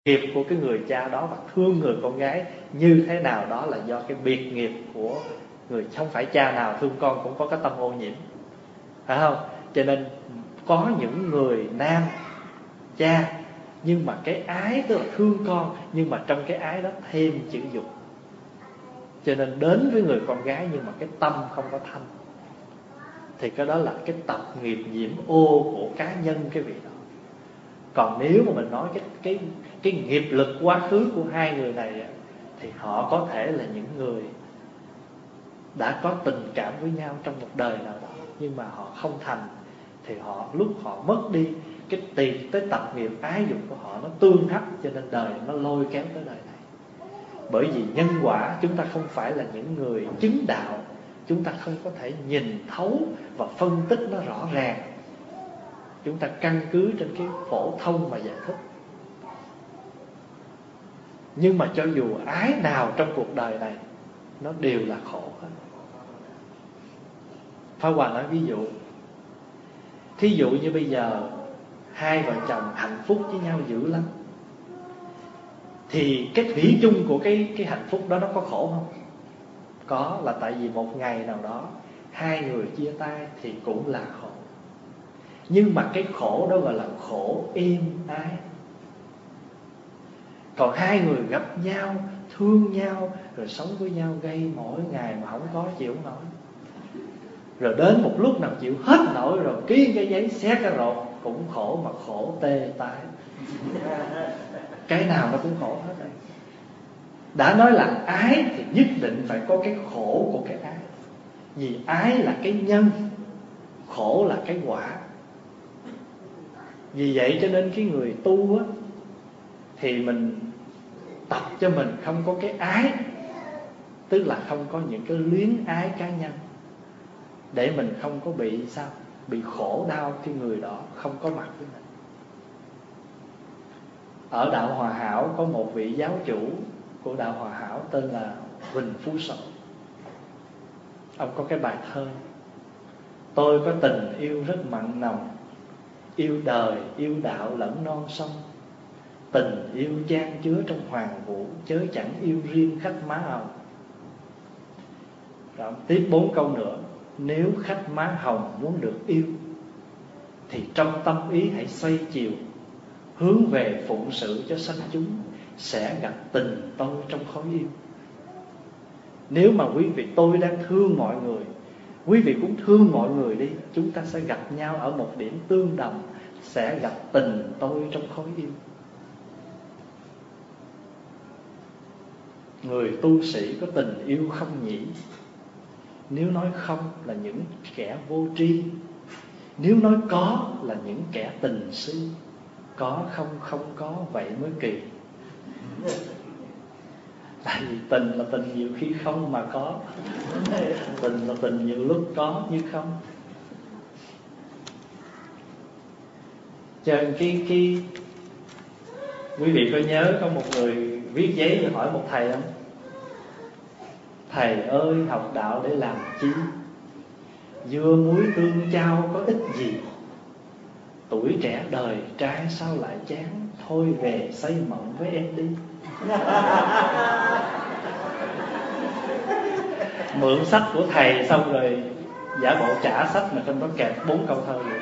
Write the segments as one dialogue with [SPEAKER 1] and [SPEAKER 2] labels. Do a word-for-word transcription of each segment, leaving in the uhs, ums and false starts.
[SPEAKER 1] nghiệp của cái người cha đó và thương người con gái như thế nào đó là do cái biệt nghiệp của người. Không phải cha nào thương con cũng có cái tâm ô nhiễm, phải không? Cho nên có những người nam cha nhưng mà cái ái, tức là thương con, nhưng mà trong cái ái đó thêm chữ dục, cho nên đến với người con gái nhưng mà cái tâm không có thanh, thì cái đó là cái tập nghiệp nhiễm ô của cá nhân cái vị đó. Còn nếu mà mình nói cái cái cái nghiệp lực quá khứ của hai người này, thì họ có thể là những người đã có tình cảm với nhau trong một đời nào đó, nhưng mà họ không thành, thì họ lúc họ mất đi cái tiền, cái tập nghiệp ái dục của họ nó tương hấp, cho nên đời nó lôi kéo tới đời này. Bởi vì nhân quả chúng ta không phải là những người chứng đạo, chúng ta không có thể nhìn thấu và phân tích nó rõ ràng. Chúng ta căn cứ trên cái phổ thông mà giải thích. Nhưng mà cho dù ái nào trong cuộc đời này nó đều là khổ hết. Pháp Hòa nói ví dụ, thí dụ như bây giờ hai vợ chồng hạnh phúc với nhau dữ lắm, thì cái thủy chung của cái, cái hạnh phúc đó nó có khổ không? Có, là tại vì một ngày nào đó hai người chia tay thì cũng là khổ. Nhưng mà cái khổ đó gọi là khổ êm ái. Còn hai người gặp nhau, thương nhau, rồi sống với nhau gây mỗi ngày mà không có chịu nổi, rồi đến một lúc nào chịu hết nổi rồi ký cái giấy xé cái rột, cũng khổ, mà khổ tê tái. Cái nào nó cũng khổ hết rồi. Đã nói là ái thì nhất định phải có cái khổ của cái ái. Vì ái là cái nhân, khổ là cái quả. Vì vậy cho nên cái người tu á, thì mình tập cho mình không có cái ái, tức là không có những cái luyến ái cá nhân, để mình không có bị sao? Bị khổ đau khi người đó không có mặt với mình. Ở Đạo Hòa Hảo có một vị giáo chủ của Đạo Hòa Hảo tên là Huỳnh Phú Sổ. Ông có cái bài thơ: tôi có tình yêu rất mặn nồng, yêu đời, yêu đạo lẫn non sông. Tình yêu chan chứa trong hoàng vũ, chớ chẳng yêu riêng khách má hồng. Rồi tiếp bốn câu nữa: nếu khách má hồng muốn được yêu, thì trong tâm ý hãy xoay chiều, hướng về phụng sự cho sanh chúng, sẽ gặp tình tôi trong khói yêu. Nếu mà quý vị, tôi đang thương mọi người, quý vị cũng thương mọi người đi, chúng ta sẽ gặp nhau ở một điểm tương đồng, sẽ gặp tình tôi trong khói yêu. Người tu sĩ có tình yêu không nhỉ? Nếu nói không là những kẻ vô tri, nếu nói có là những kẻ tình si. Có không không có vậy mới kỳ. Tại vì tình là tình nhiều khi không mà có, tình là tình nhiều lúc có như không. Cho nên cái, cái quý vị có nhớ có một người viết giấy và hỏi một thầy không? Thầy ơi, học đạo để làm chi? Dưa muối tương chao có ích gì? Tuổi trẻ đời trai sao lại chán? Thôi về xây mộng với em đi. Mượn sách của thầy xong rồi giả bộ trả sách mà trong đó kẹp bốn câu thơ vậy.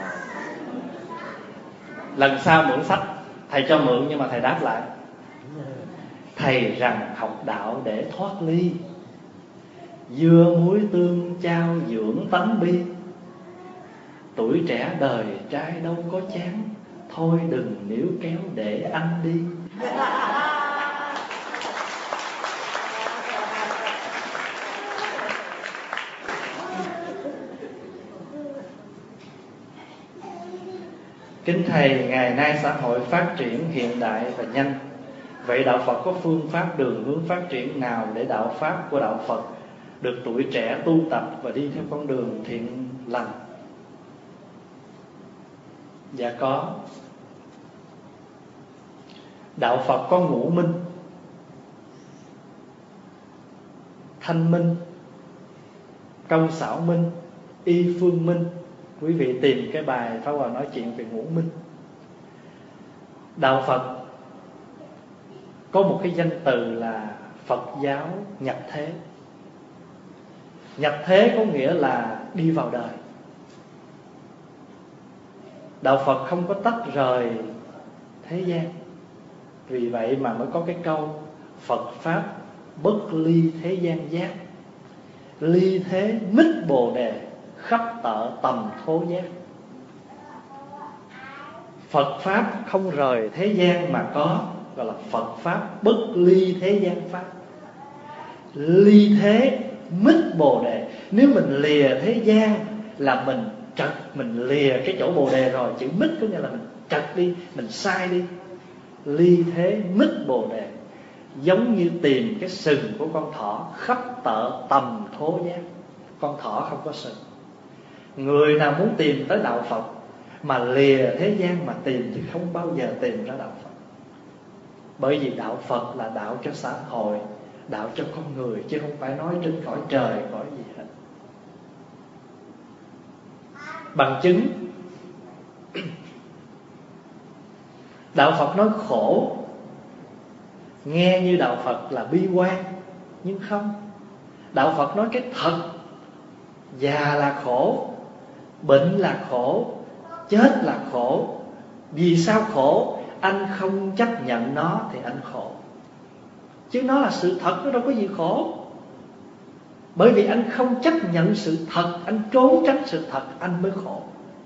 [SPEAKER 1] Lần sau mượn sách, thầy cho mượn nhưng mà thầy đáp lại: thầy rằng học đạo để thoát ly, dưa muối tương chao dưỡng tánh bi. Tuổi trẻ đời trai đâu có chán, thôi đừng níu kéo để anh đi. Kính thầy, ngày nay xã hội phát triển hiện đại và nhanh. Vậy đạo Phật có phương pháp, đường hướng phát triển nào để đạo pháp của đạo Phật được tuổi trẻ tu tập và đi theo con đường thiện lành? Dạ có. Đạo Phật có ngũ minh: thanh minh, công xảo minh, y phương minh. Quý vị tìm cái bài Pháp Hòa nói chuyện về ngũ minh. Đạo Phật có một cái danh từ là Phật giáo nhập thế. Nhập thế có nghĩa là đi vào đời. Đạo Phật không có tách rời thế gian. Vì vậy mà mới có cái câu Phật Pháp bất ly thế gian giác, ly thế mít bồ đề, khắp tợ tầm thố giác. Phật Pháp không rời thế gian mà có, gọi là Phật Pháp bất ly thế gian Pháp. Ly thế mít bồ đề. Nếu mình lìa thế gian là mình trật, mình lìa cái chỗ bồ đề rồi. Chữ mít có nghĩa là mình trật đi, mình sai đi. Ly thế mít bồ đề, giống như tìm cái sừng của con thỏ, khắp tợ tầm thố giác. Con thỏ không có sừng. Người nào muốn tìm tới đạo Phật mà lìa thế gian mà tìm thì không bao giờ tìm ra đạo Phật. Bởi vì đạo Phật là đạo cho xã hội, đạo cho con người, chứ không phải nói trên cõi trời, cõi gì hết. Bằng chứng, đạo Phật nói khổ, nghe như đạo Phật là bi quan, nhưng không. Đạo Phật nói cái thật, già là khổ, bệnh là khổ, chết là khổ. Vì sao khổ? Anh không chấp nhận nó thì anh khổ. Chứ nó là sự thật, nó đâu có gì khổ. Bởi vì anh không chấp nhận sự thật, anh trốn tránh sự thật, anh mới khổ.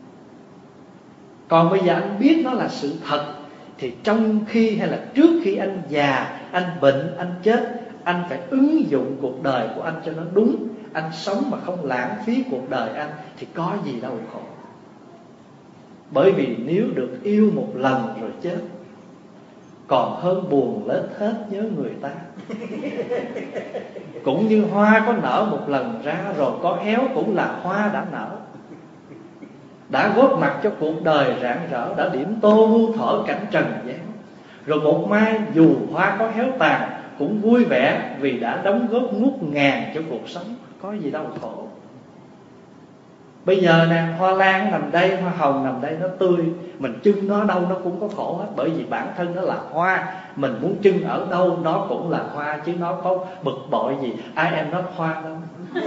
[SPEAKER 1] Còn bây giờ anh biết nó là sự thật, thì trong khi hay là trước khi anh già, anh bệnh, anh chết, anh phải ứng dụng cuộc đời của anh cho nó đúng. Anh sống mà không lãng phí cuộc đời anh thì có gì đâu khổ. Bởi vì nếu được yêu một lần rồi chết, còn hơn buồn lết hết nhớ người ta. Cũng như hoa có nở một lần ra, rồi có héo cũng là hoa đã nở. Đã góp mặt cho cuộc đời rạng rỡ, đã điểm tô muôn thuở cảnh trần gian. Rồi một mai dù hoa có héo tàn cũng vui vẻ, vì đã đóng góp ngút ngàn cho cuộc sống. Có gì đâu khổ. Bây giờ nè, hoa lan nằm đây, hoa hồng nằm đây, nó tươi, mình chưng nó đâu nó cũng có khổ hết. Bởi vì bản thân nó là hoa, mình muốn chưng ở đâu nó cũng là hoa, chứ nó có bực bội gì ai em nó hoa đâu.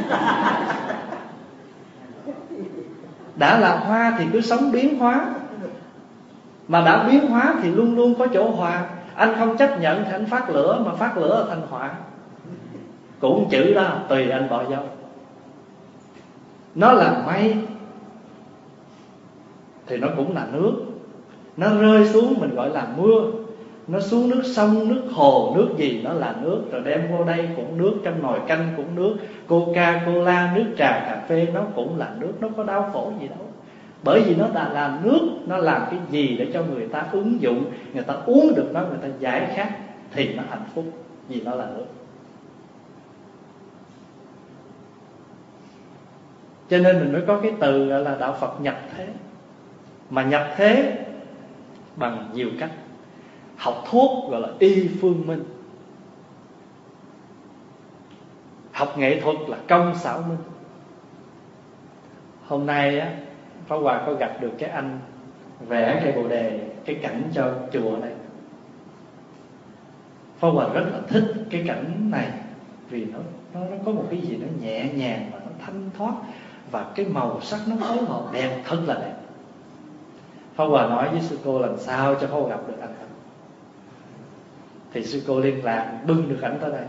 [SPEAKER 1] Đã là hoa thì cứ sống biến hóa, mà đã biến hóa thì luôn luôn có chỗ hòa. Anh không chấp nhận thì anh phát lửa, mà phát lửa thành hỏa. Cũng chữ đó, tùy anh bỏ dấu. Nó là mây thì nó cũng là nước. Nó rơi xuống mình gọi là mưa. Nó xuống nước sông, nước hồ, nước gì nó là nước. Rồi đem vô đây cũng nước, trong nồi canh cũng nước, Coca-Cola, nước trà, cà phê nó cũng là nước. Nó có đau khổ gì đâu. Bởi vì nó đã là nước. Nó làm cái gì để cho người ta ứng dụng, người ta uống được nó, người ta giải khát, thì nó hạnh phúc, vì nó là nước. Cho nên mình mới có cái từ gọi là đạo Phật nhập thế. Mà nhập thế bằng nhiều cách. Học thuốc gọi là y phương minh, học nghệ thuật là công xảo minh. Hôm nay á, Pháp Hòa có gặp được cái anh vẽ cây bồ đề, cái cảnh cho chùa này. Pháp Hòa rất là thích cái cảnh này, vì nó, nó, nó có một cái gì nó nhẹ nhàng và nó thanh thoát, và cái màu sắc nó phối hợp đẹp, thật là đẹp. Pháp Hòa nói với sư cô làm sao cho Pháp Hòa gặp được anh ta. Thì sư cô liên lạc bưng được ảnh tới đây.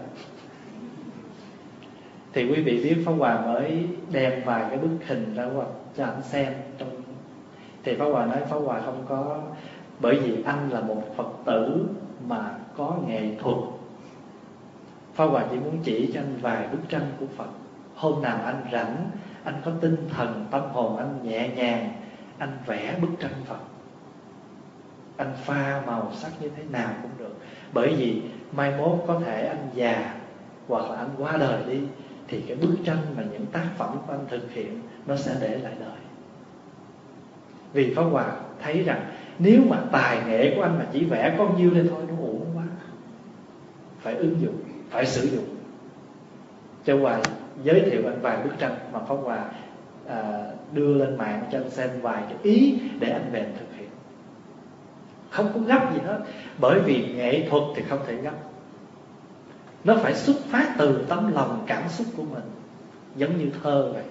[SPEAKER 1] Thì quý vị biết Pháp Hòa mới đem vài cái bức hình ra cho anh xem trong. Thì Pháp Hòa nói Pháp Hòa không có, bởi vì anh là một Phật tử mà có nghệ thuật. Pháp Hòa chỉ muốn chỉ cho anh vài bức tranh của Phật. Hôm nào anh rảnh, anh có tinh thần, tâm hồn anh nhẹ nhàng, anh vẽ bức tranh Phật. Anh pha màu sắc như thế nào cũng được. Bởi vì mai mốt có thể anh già, hoặc là anh qua đời đi, thì cái bức tranh mà những tác phẩm của anh thực hiện nó sẽ để lại đời. Vì Pháp Hòa thấy rằng nếu mà tài nghệ của anh mà chỉ vẽ có nhiêu đây thôi, nó uổng quá. Phải ứng dụng, phải sử dụng. Cho Hòa giới thiệu anh vài bức tranh mà Pháp Hòa à, đưa lên mạng cho anh xem vài cái ý để anh về thực hiện. không có gấp gì hết. Bởi vì nghệ thuật thì không thể gấp, nó phải xuất phát từ tấm lòng cảm xúc của mình. Giống như thơ vậy,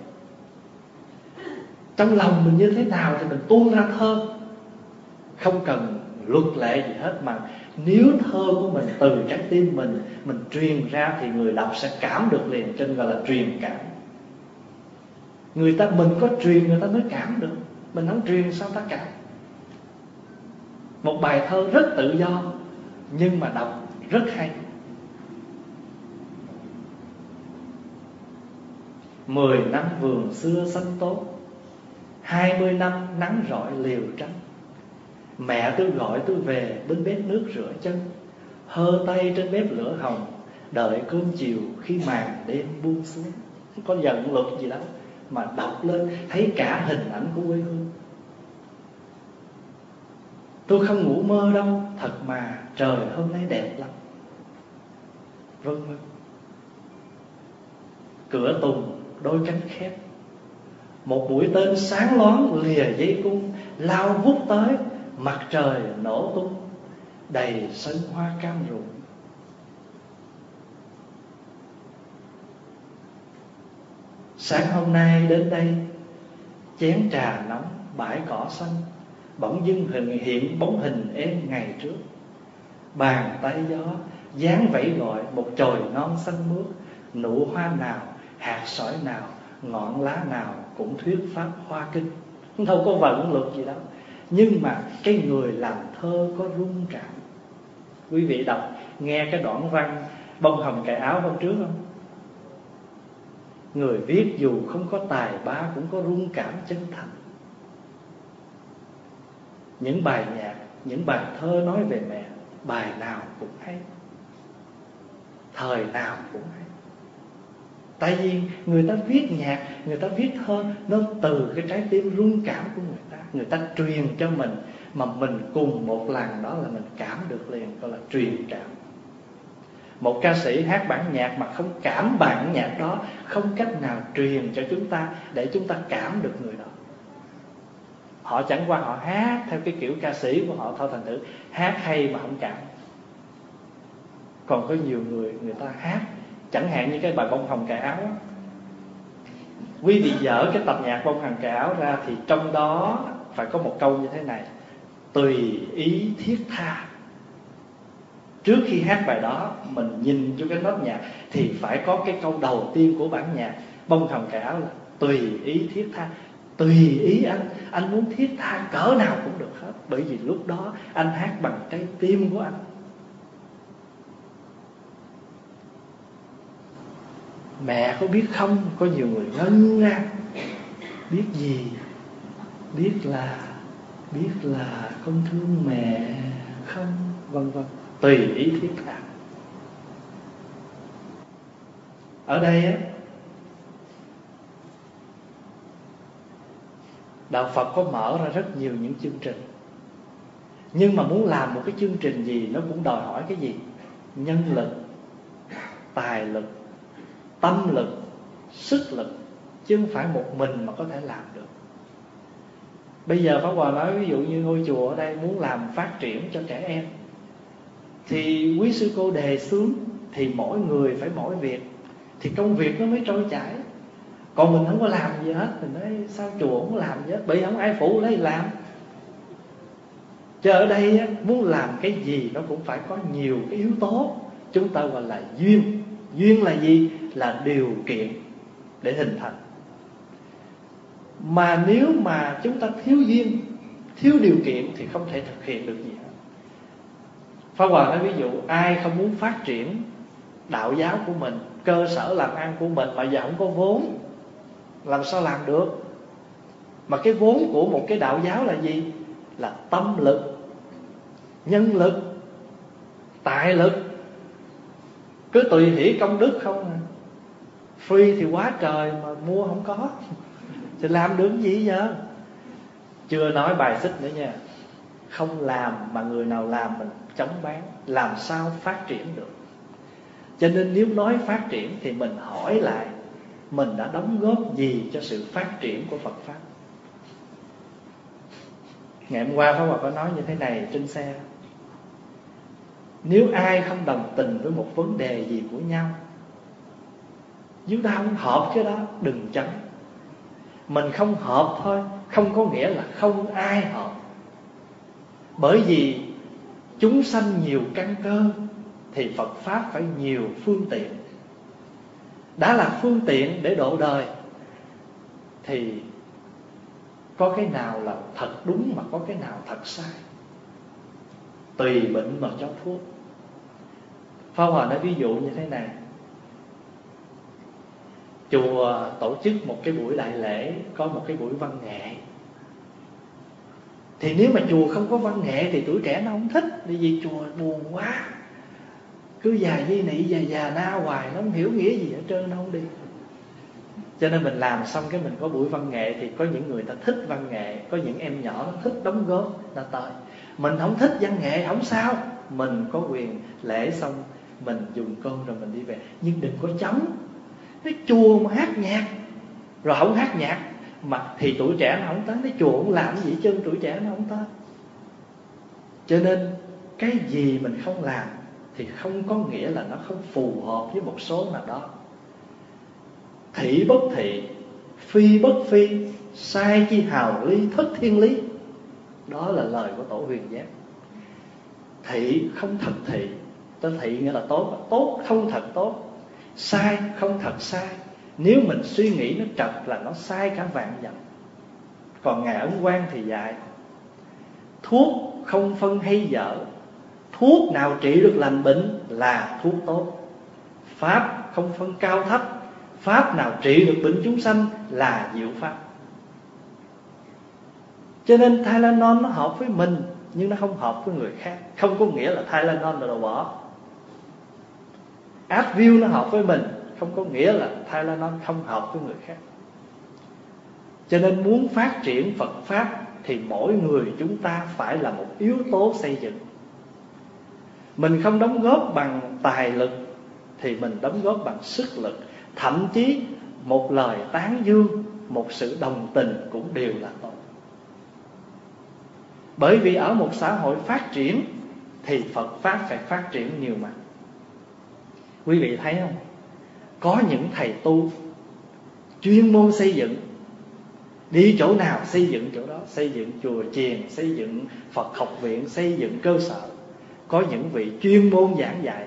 [SPEAKER 1] trong lòng mình như thế nào thì mình tuôn ra thơ, không cần luật lệ gì hết. Mà nếu thơ của mình từ trái tim mình mình truyền ra thì người đọc sẽ cảm được liền, cho nên gọi là truyền cảm. Người ta mình có truyền người ta mới cảm được, mình không truyền sao ta cảm. Một bài thơ rất tự do nhưng mà đọc rất hay. Mười năm vườn xưa xanh tốt, hai mươi năm nắng rọi liều trắng. Mẹ tôi gọi tôi về bên bếp nước rửa chân, hơ tay trên bếp lửa hồng, đợi cơm chiều khi màn đêm buông xuống. Không có giận luật gì đâu, mà đọc lên thấy cả hình ảnh của quê hương. Tôi không ngủ mơ đâu, thật mà trời hôm nay đẹp lắm. Vân vân. Cửa tùng đôi cánh khép, một mũi tên sáng loáng lìa dây cung, lao vút tới, mặt trời nổ tung, đầy sân hoa cam rụng. Sáng hôm nay đến đây, chén trà nóng, bãi cỏ xanh, bỗng dưng hình hiện bóng hình em ngày trước. Bàn tay gió dáng vẫy gọi một chồi non xanh mướt, nụ hoa nào, hạt sỏi nào, ngọn lá nào cũng thuyết pháp hoa kinh. Đâu có vận luật gì đâu, nhưng mà cái người làm thơ có rung cảm. Quý vị đọc nghe cái đoạn văn bông hồng cài áo hôm trước không? Người viết dù không có tài ba cũng có rung cảm chân thành. Những bài nhạc, những bài thơ nói về mẹ, bài nào cũng hay, thời nào cũng hay. Tại vì người ta viết nhạc, người ta viết thơ, nó từ cái trái tim rung cảm của người ta. Người ta truyền cho mình, mà mình cùng một lần đó là mình cảm được liền, gọi là truyền cảm. Một ca sĩ hát bản nhạc mà không cảm bản nhạc đó, không cách nào truyền cho chúng ta để chúng ta cảm được người đó. Họ chẳng qua họ hát theo cái kiểu ca sĩ của họ thôi, thành thử hát hay mà không cảm. Còn có nhiều người, người ta hát, chẳng hạn như cái bài bông hồng cài áo á. Quý vị dở cái tập nhạc bông hồng cài áo ra thì trong đó phải có một câu như thế này: tùy ý thiết tha. Trước khi hát bài đó, mình nhìn cho cái nốt nhạc thì phải có cái câu đầu tiên của bản nhạc bông hồng cài áo là tùy ý thiết tha. Tùy ý anh, anh muốn thiết tha cỡ nào cũng được hết, bởi vì lúc đó anh hát bằng trái tim của anh. Mẹ có biết không? Có nhiều người ngân ra, biết gì? Biết là biết là con thương mẹ không, vân vân. Tùy ý thiết tha. Ở đây á, Đạo Phật có mở ra rất nhiều những chương trình. Nhưng mà muốn làm một cái chương trình gì, nó cũng đòi hỏi cái gì? Nhân lực, tài lực, tâm lực, sức lực, chứ không phải một mình mà có thể làm được. Bây giờ Pháp Hòa nói ví dụ như ngôi chùa ở đây muốn làm phát triển cho trẻ em, thì quý sư cô đề xướng, thì mỗi người phải mỗi việc, thì công việc nó mới trôi chảy. Còn mình không có làm gì hết, mình nói sao chùa không có làm gì hết, bởi vì không ai phụ lấy làm. Chứ ở đây á, muốn làm cái gì nó cũng phải có nhiều cái yếu tố, chúng ta gọi là duyên. Duyên là gì? Là điều kiện để hình thành. Mà nếu mà chúng ta thiếu duyên, thiếu điều kiện thì không thể thực hiện được gì hết. Pháp Hòa nói ví dụ, ai không muốn phát triển đạo giáo của mình, cơ sở làm ăn của mình mà giờ không có vốn, làm sao làm được? Mà cái vốn của một cái đạo giáo là gì? Là tâm lực, nhân lực, tài lực. Cứ tùy hỷ công đức không à. Free thì quá trời mà mua không có thì làm được gì giờ? Chưa nói bài xích nữa nha. Không làm mà người nào làm mình chống bán, làm sao phát triển được? Cho nên nếu nói phát triển thì mình hỏi lại mình đã đóng góp gì cho sự phát triển của Phật Pháp. Ngày hôm qua Pháp Hòa có nói như thế này trên xe: nếu ai không đồng tình với một vấn đề gì của nhau, chúng ta không hợp cái đó, đừng chấm. Mình không hợp thôi, không có nghĩa là không ai hợp. Bởi vì chúng sanh nhiều căn cơ, thì Phật Pháp phải nhiều phương tiện. Đã là phương tiện để độ đời, thì có cái nào là thật đúng mà có cái nào thật sai. Tùy bệnh mà cho thuốc. Pháp Hòa nói ví dụ như thế này: chùa tổ chức một cái buổi đại lễ, có một cái buổi văn nghệ. Thì nếu mà chùa không có văn nghệ thì tuổi trẻ nó không thích, bởi vì chùa buồn quá, cứ già di nị già già na hoài, nó không hiểu nghĩa gì hết trơn, nó không đi. Cho nên mình làm xong cái mình có buổi văn nghệ, thì có những người ta thích văn nghệ, có những em nhỏ nó thích đóng góp, nó tới. Mình không thích văn nghệ không sao, mình có quyền lễ xong mình dùng cơm rồi mình đi về. Nhưng đừng có chống. Cái chùa mà hát nhạc rồi không hát nhạc mà thì tuổi trẻ nó không tới. Cái chùa không làm gì chân, tuổi trẻ nó không tới. Cho nên cái gì mình không làm thì không có nghĩa là nó không phù hợp với một số nào đó. Thị bất thị, phi bất phi, sai chi hào ly, thất thiên lý. Đó là lời của Tổ Huyền Giác. Thị không thật thị, ta thị nghĩa là tốt, tốt không thật tốt, sai không thật sai. Nếu mình suy nghĩ nó trật là nó sai cả vạn dặm. Còn Ngài Ấn Quang thì dạy: thuốc không phân hay dở, thuốc nào trị được lành bệnh là thuốc tốt. Pháp không phân cao thấp, pháp nào trị được bệnh chúng sanh là diệu pháp. Cho nên Tylenol nó hợp với mình, nhưng nó không hợp với người khác. Không có nghĩa là Tylenol là đồ bỏ. Advil nó hợp với mình, không có nghĩa là Tylenol không hợp với người khác. Cho nên muốn phát triển Phật Pháp thì mỗi người chúng ta phải là một yếu tố xây dựng. Mình không đóng góp bằng tài lực thì mình đóng góp bằng sức lực. Thậm chí một lời tán dương, một sự đồng tình cũng đều là tốt. Bởi vì ở một xã hội phát triển thì Phật Pháp phải phát triển nhiều mặt. Quý vị thấy không? Có những thầy tu chuyên môn xây dựng, đi chỗ nào xây dựng chỗ đó, xây dựng chùa chiền, xây dựng Phật học viện, xây dựng cơ sở. Có những vị chuyên môn giảng dạy.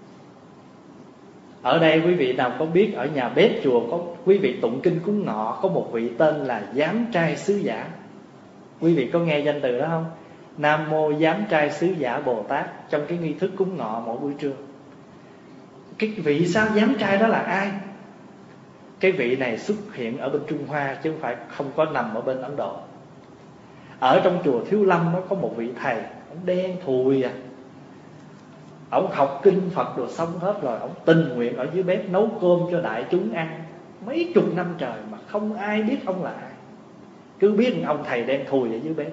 [SPEAKER 1] Ở đây quý vị nào có biết ở nhà bếp chùa có quý vị tụng kinh cúng ngọ, có một vị tên là Giám Trai Sứ Giả. Quý vị có nghe danh từ đó không? Nam Mô Giám Trai Sứ Giả Bồ Tát, trong cái nghi thức cúng ngọ mỗi buổi trưa. Cái vị sao giám trai đó là ai? Cái vị này xuất hiện ở bên Trung Hoa, chứ không phải không có nằm ở bên Ấn Độ. Ở trong chùa Thiếu Lâm nó có một vị thầy, ông đen thùi à. Ông học kinh Phật rồi xong hết rồi, ông tình nguyện ở dưới bếp nấu cơm cho đại chúng ăn mấy chục năm trời mà không ai biết ông là ai. Cứ biết ông thầy đen thùi ở dưới bếp.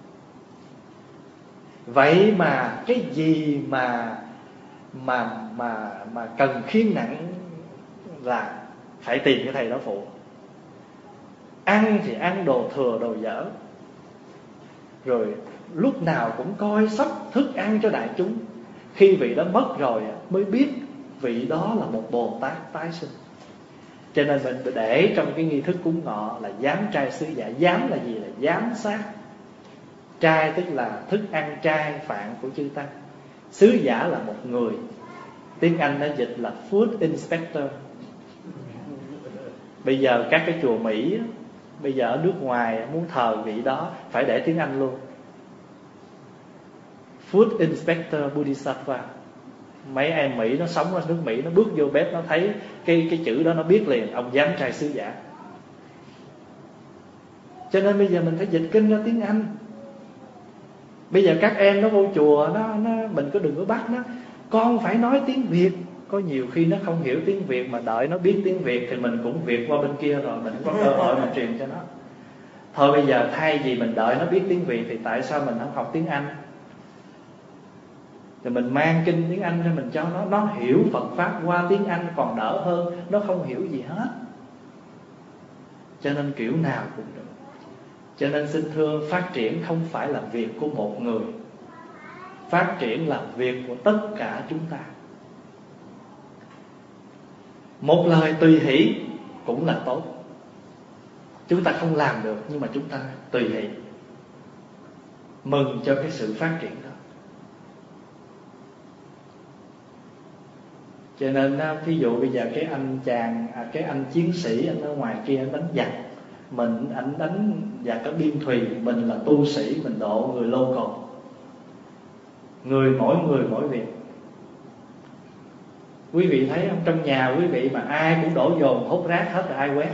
[SPEAKER 1] Vậy mà cái gì mà mà mà mà cần khiêng nặng là phải tìm cái thầy đó phụ. Ăn thì ăn đồ thừa đồ dở, rồi lúc nào cũng coi sóc thức ăn cho đại chúng. Khi vị đó mất rồi mới biết vị đó là một Bồ Tát tái sinh. Cho nên mình để trong cái nghi thức cúng ngọ là Giám Trai Sứ Giả. Giám là gì? Là giám sát. Trai tức là thức ăn trai phạn của chư tăng. Sứ giả là một người, tiếng Anh nó dịch là Food Inspector. Bây giờ các cái chùa Mỹ, bây giờ ở nước ngoài muốn thờ vị đó phải để tiếng Anh luôn. Food Inspector Bodhisattva. Mấy em Mỹ nó sống ở nước Mỹ, nó bước vô bếp nó thấy cái, cái chữ đó nó biết liền, ông Giám Trai Sứ Giả. Cho nên bây giờ mình phải dịch kinh ra tiếng Anh. Bây giờ các em nó vô chùa nó, nó mình có đừng có bắt nó, con phải nói tiếng Việt. Có nhiều khi nó không hiểu tiếng Việt, mà đợi nó biết tiếng Việt thì mình cũng Việt qua bên kia rồi, mình có cơ hội mình truyền cho nó. Thôi bây giờ thay vì mình đợi nó biết tiếng Việt thì tại sao mình không học tiếng Anh? Thì mình mang kinh tiếng Anh ra mình cho nó, nó hiểu Phật Pháp qua tiếng Anh còn đỡ hơn. Nó không hiểu gì hết. Cho nên kiểu nào cũng được. Cho nên xin thưa, phát triển không phải là việc của một người, phát triển là việc của tất cả chúng ta. Một lời tùy hỷ cũng là tốt. Chúng ta không làm được, nhưng mà chúng ta tùy hỷ, mừng cho cái sự phát triển đó. Cho nên ví dụ bây giờ cái anh chàng à, cái anh chiến sĩ anh ở ngoài kia anh đánh giặc, mình anh đánh giặc ở biên thùy, mình là tu sĩ, mình độ người local. Người mỗi người mỗi việc. Quý vị thấy không, trong nhà quý vị mà ai cũng đổ dồn hốt rác hết rồi ai quét?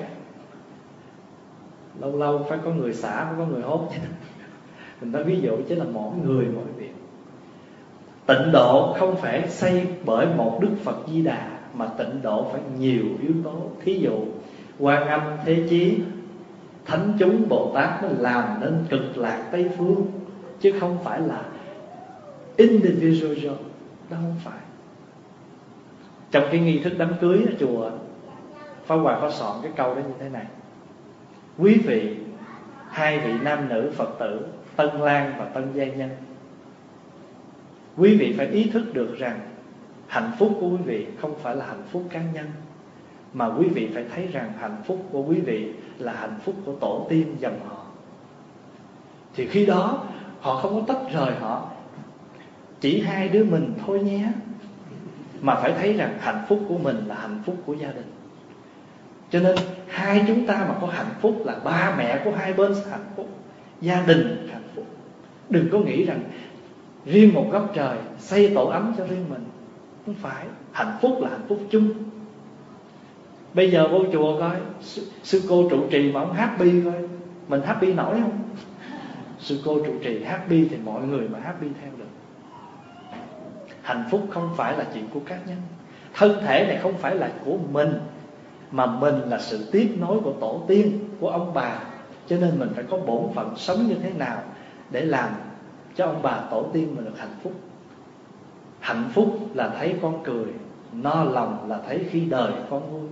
[SPEAKER 1] Lâu lâu phải có người xả, phải có người hốt chứ. Mình nói ví dụ chứ là mỗi người mỗi việc. Tịnh độ không phải xây bởi một Đức Phật Di Đà, mà tịnh độ phải nhiều yếu tố. Thí dụ Quan Âm Thế Chí, thánh chúng Bồ Tát mới làm nên Cực Lạc Tây Phương, chứ không phải là individual. Đó không phải. Trong cái nghi thức đám cưới ở chùa, Pháp Hòa có soạn cái câu đó như thế này: quý vị, hai vị nam nữ Phật tử Tân Lang và Tân Giai Nhân, quý vị phải ý thức được rằng hạnh phúc của quý vị không phải là hạnh phúc cá nhân, mà quý vị phải thấy rằng hạnh phúc của quý vị là hạnh phúc của tổ tiên dòng họ. Thì khi đó họ không có tách rời họ chỉ hai đứa mình thôi nhé, mà phải thấy rằng hạnh phúc của mình là hạnh phúc của gia đình. Cho nên hai chúng ta mà có hạnh phúc là ba mẹ của hai bên hạnh phúc, gia đình hạnh phúc. Đừng có nghĩ rằng riêng một góc trời xây tổ ấm cho riêng mình. Không phải. Hạnh phúc là hạnh phúc chung. Bây giờ vô chùa coi, sư, sư cô trụ trì mà ông happy coi, mình happy nổi không? Sư cô trụ trì happy thì mọi người mà happy theo được. Hạnh phúc không phải là chuyện của cá nhân. Thân thể này không phải là của mình, mà mình là sự tiếp nối của tổ tiên, của ông bà. Cho nên mình phải có bổn phận sống như thế nào để làm cho ông bà tổ tiên mình được hạnh phúc. Hạnh phúc là thấy con cười, no lòng là thấy khi đời con vui.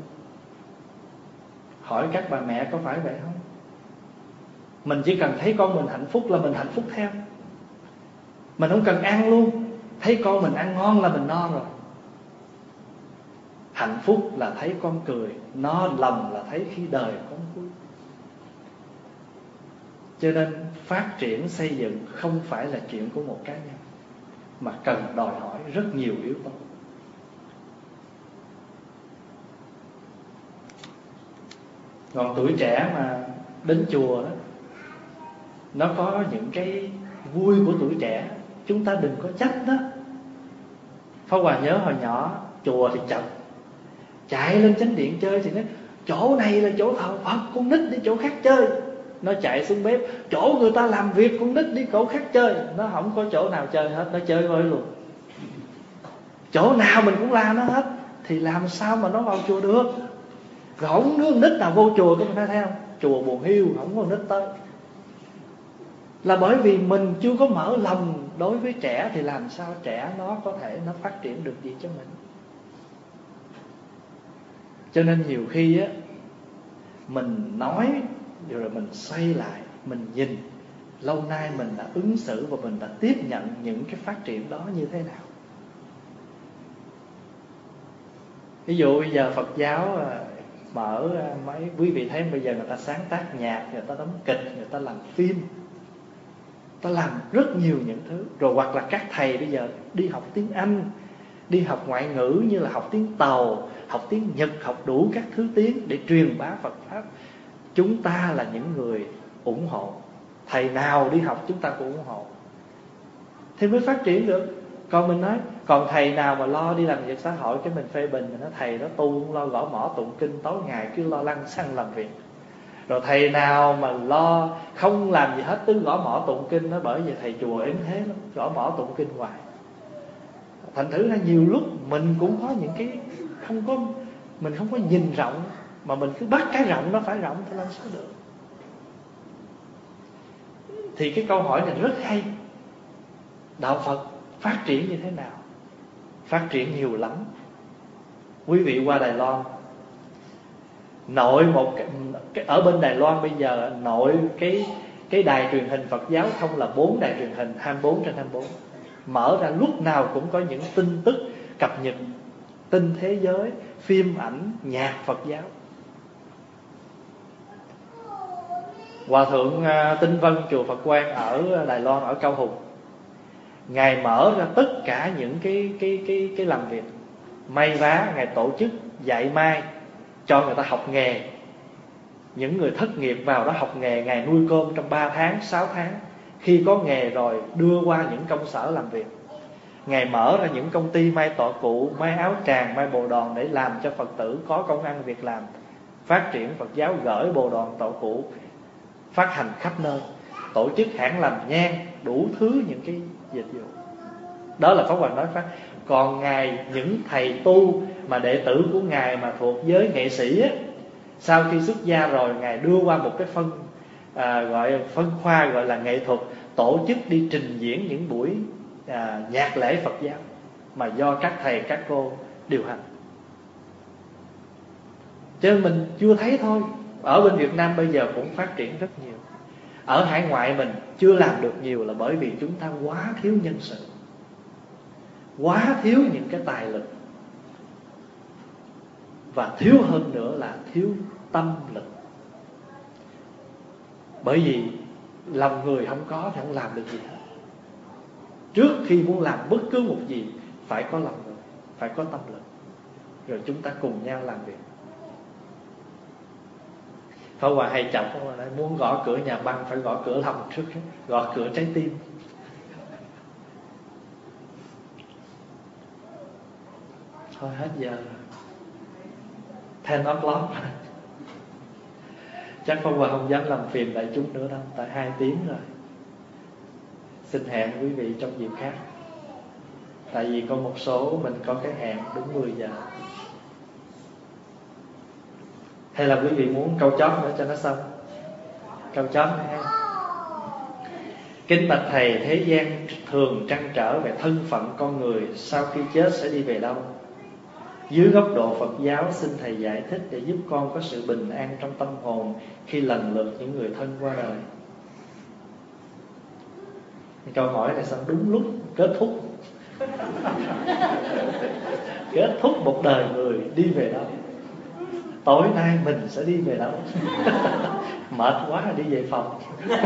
[SPEAKER 1] Hỏi các bà mẹ có phải vậy không? Mình chỉ cần thấy con mình hạnh phúc là mình hạnh phúc theo. Mình không cần ăn luôn, thấy con mình ăn ngon là mình no rồi. Hạnh phúc là thấy con cười, no lòng là thấy khi đời con vui. Cho nên phát triển xây dựng không phải là chuyện của một cá nhân, mà cần đòi hỏi rất nhiều yếu tố. Còn tuổi trẻ mà đến chùa đó, nó có những cái vui của tuổi trẻ, chúng ta đừng có trách đó. Pháp Hòa nhớ hồi nhỏ chùa thì chật, chạy lên chánh điện chơi thì nói chỗ này là chỗ thờ Phật, con nít đi chỗ khác chơi. Nó chạy xuống bếp, chỗ người ta làm việc con nít đi chỗ khác chơi. Nó không có chỗ nào chơi hết, nó chơi vơi luôn. Chỗ nào mình cũng làm nó hết, thì làm sao mà nó vào chùa được? Rồi không đứa nít nào vô chùa, các mình thấy không? Chùa buồn hiu, không có nít tới. Là bởi vì mình chưa có mở lòng đối với trẻ, thì làm sao trẻ nó có thể nó phát triển được gì cho mình. Cho nên nhiều khi á, mình nói rồi mình xoay lại, mình nhìn lâu nay mình đã ứng xử và mình đã tiếp nhận những cái phát triển đó như thế nào. Ví dụ bây giờ Phật giáo mở mấy, quý vị thấy bây giờ người ta sáng tác nhạc, người ta đóng kịch, người ta làm phim, ta làm rất nhiều những thứ. Rồi hoặc là các thầy bây giờ đi học tiếng Anh, đi học ngoại ngữ như là học tiếng Tàu, học tiếng Nhật, học đủ các thứ tiếng để truyền bá Phật Pháp. Chúng ta là những người ủng hộ. Thầy nào đi học chúng ta cũng ủng hộ, thì mới phát triển được. Còn mình nói, còn thầy nào mà lo đi làm việc xã hội, cái mình phê bình, mình nói thầy đó tu không lo gõ mõ tụng kinh, tối ngày cứ lo lăng xăng làm việc. Rồi thầy nào mà lo không làm gì hết, cứ gõ mõ tụng kinh, nó bởi vì thầy chùa ếm thế lắm, gõ mõ tụng kinh hoài. Thành thử ra nhiều lúc mình cũng có những cái không có, mình không có nhìn rộng, mà mình cứ bắt cái rộng nó phải rộng thì làm sao được. Thì cái câu hỏi này rất hay. Đạo Phật phát triển như thế nào? Phát triển nhiều lắm. Quý vị qua Đài Loan, nội một cái, cái ở bên Đài Loan bây giờ nội cái Cái đài truyền hình Phật giáo không là bốn đài truyền hình hai mươi bốn trên hai mươi bốn, mở ra lúc nào cũng có những tin tức cập nhật, tin thế giới, phim ảnh, nhạc Phật giáo. Hòa thượng Tinh Vân chùa Phật Quang ở Đài Loan, ở Cao Hùng, Ngài mở ra tất cả những cái cái cái cái làm việc may vá, Ngài tổ chức dạy may cho người ta học nghề. Những người thất nghiệp vào đó học nghề, Ngài nuôi cơm trong ba tháng, sáu tháng. Khi có nghề rồi đưa qua những công sở làm việc. Ngài mở ra những công ty may tọa cụ, may áo tràng, may bồ đòn để làm cho Phật tử có công ăn việc làm, phát triển Phật giáo, gửi bồ đòn tọa cụ phát hành khắp nơi, tổ chức hãng làm nhang, đủ thứ những cái dịch vụ. Đó là Pháp Hòa nói Pháp. Còn Ngài, những thầy tu mà đệ tử của Ngài mà thuộc giới nghệ sĩ á, sau khi xuất gia rồi Ngài đưa qua một cái phân à, gọi phân khoa gọi là nghệ thuật, tổ chức đi trình diễn những buổi à, nhạc lễ Phật giáo mà do các thầy các cô điều hành. Chứ mình chưa thấy thôi. Ở bên Việt Nam bây giờ cũng phát triển rất nhiều. Ở hải ngoại mình chưa làm được nhiều là bởi vì chúng ta quá thiếu nhân sự, quá thiếu những cái tài lực, và thiếu hơn nữa là thiếu tâm lực. Bởi vì lòng người không có thì không làm được gì hết. Trước khi muốn làm bất cứ một gì phải có lòng người, phải có tâm lực, rồi chúng ta cùng nhau làm việc. Pháp Hòa hay chọc Pháp Hòa nói, muốn gõ cửa nhà băng phải gõ cửa lòng trước, gõ cửa trái tim. Thôi hết giờ rồi, ten o'clock. Chắc Pháp Hòa không dám làm phiền đại chúng nữa đâu, tại hai tiếng rồi. Xin hẹn quý vị trong dịp khác. Tại vì có một số mình có cái hẹn đúng mười giờ. Hay là quý vị muốn câu chót nữa cho nó xong? Câu chót nữa ha. Kính bạch Thầy, thế gian thường trăn trở về thân phận con người sau khi chết sẽ đi về đâu? Dưới góc độ Phật giáo, xin Thầy giải thích để giúp con có sự bình an trong tâm hồn khi lần lượt những người thân qua đời. Câu hỏi này sao đúng lúc kết thúc kết thúc một đời người đi về đâu? Tối nay mình sẽ đi về đâu? Mệt quá rồi đi về phòng.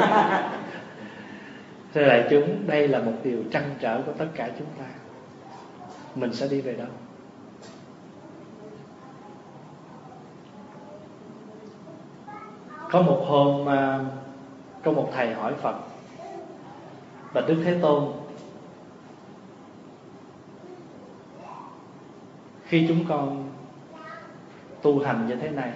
[SPEAKER 1] Thưa đại chúng, đây là một điều trăn trở của tất cả chúng ta. Mình sẽ đi về đâu? Có một hôm có một thầy hỏi Phật: Bạch Đức Thế Tôn, khi chúng con tu hành như thế này,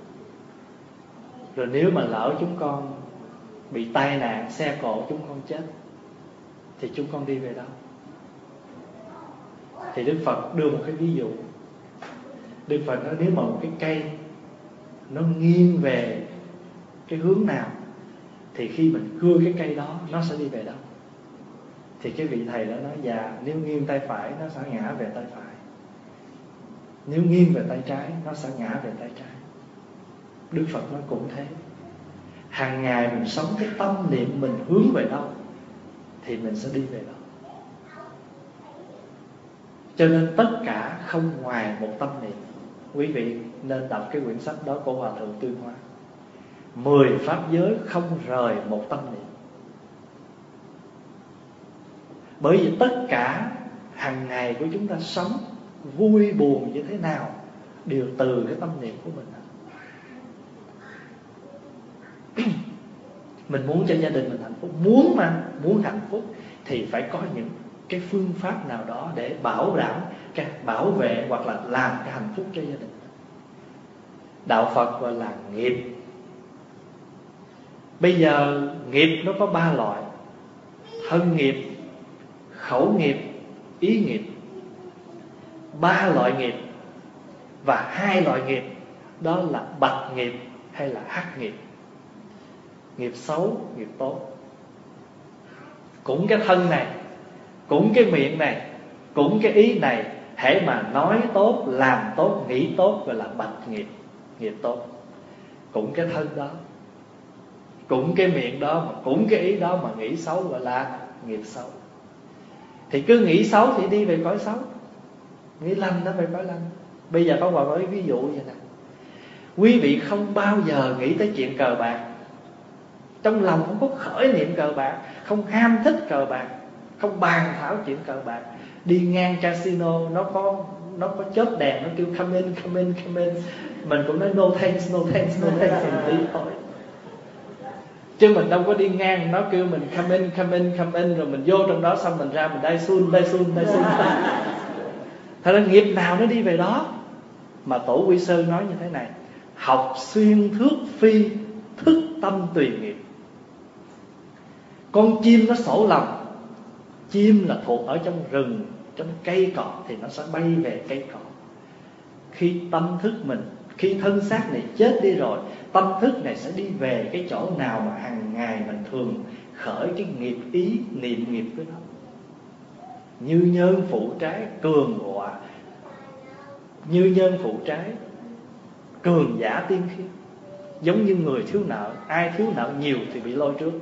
[SPEAKER 1] rồi nếu mà lỡ chúng con bị tai nạn xe cộ, chúng con chết, thì chúng con đi về đâu? Thì Đức Phật đưa một cái ví dụ. Đức Phật nói nếu mà một cái cây nó nghiêng về cái hướng nào, thì khi mình cưa cái cây đó, nó sẽ đi về đâu? Thì cái vị thầy đó nói, dạ, nếu nghiêng tay phải nó sẽ ngã về tay phải, nếu nghiêng về tay trái nó sẽ ngã về tay trái. Đức Phật nói cũng thế. Hàng ngày mình sống cái tâm niệm mình hướng về đâu thì mình sẽ đi về đâu. Cho nên tất cả không ngoài một tâm niệm. Quý vị nên đọc cái quyển sách đó của Hòa Thượng Tuyên Hóa. Mười pháp giới không rời một tâm niệm. Bởi vì tất cả hàng ngày của chúng ta sống, vui buồn như thế nào, đều từ cái tâm niệm của mình. Mình muốn cho gia đình mình hạnh phúc, muốn mà muốn hạnh phúc thì phải có những cái phương pháp nào đó để bảo đảm, cái bảo vệ hoặc là làm cái hạnh phúc cho gia đình. Đạo Phật gọi là nghiệp. Bây giờ nghiệp nó có ba loại: thân nghiệp, khẩu nghiệp, ý nghiệp. Ba loại nghiệp và hai loại nghiệp, đó là bạch nghiệp hay là hắc nghiệp. Nghiệp xấu, nghiệp tốt. Cũng cái thân này, cũng cái miệng này, cũng cái ý này, hễ mà nói tốt, làm tốt, nghĩ tốt gọi là bạch nghiệp, nghiệp tốt. Cũng cái thân đó, cũng cái miệng đó, mà cũng cái ý đó mà nghĩ xấu gọi là nghiệp xấu. Thì cứ nghĩ xấu thì đi về cõi xấu, nghĩ lành nó về cõi lành. Bây giờ Pháp Hòa nói ví dụ vậy nè, quý vị không bao giờ nghĩ tới chuyện cờ bạc, trong lòng không có khởi niệm cờ bạc, không ham thích cờ bạc, không bàn thảo chuyện cờ bạc. Đi ngang casino nó có nó có chớp đèn, nó kêu come in, come in, come in, mình cũng nói no thanks, no thanks, no thanks mình đi thôi. Chứ mình đâu có đi ngang nó kêu mình come in, come in, come in, rồi mình vô trong đó xong mình ra mình đai sun, đai sun, đai sun. Thật ra nghiệp nào nó đi về đó. Mà Tổ Quy Sơn nói như thế này: học xuyên thước phi, thức tâm tùy nghiệp. Con chim nó sổ lòng, chim là thuộc ở trong rừng, trong cây cỏ thì nó sẽ bay về cây cỏ. Khi tâm thức mình, khi thân xác này chết đi rồi, tâm thức này sẽ đi về cái chỗ nào mà hàng ngày mình thường khởi cái nghiệp ý, niệm nghiệp với nó. Như nhân phụ trái cường họa, như nhân phụ trái cường giả tiên khiết. Giống như người thiếu nợ, ai thiếu nợ nhiều thì bị lôi trước.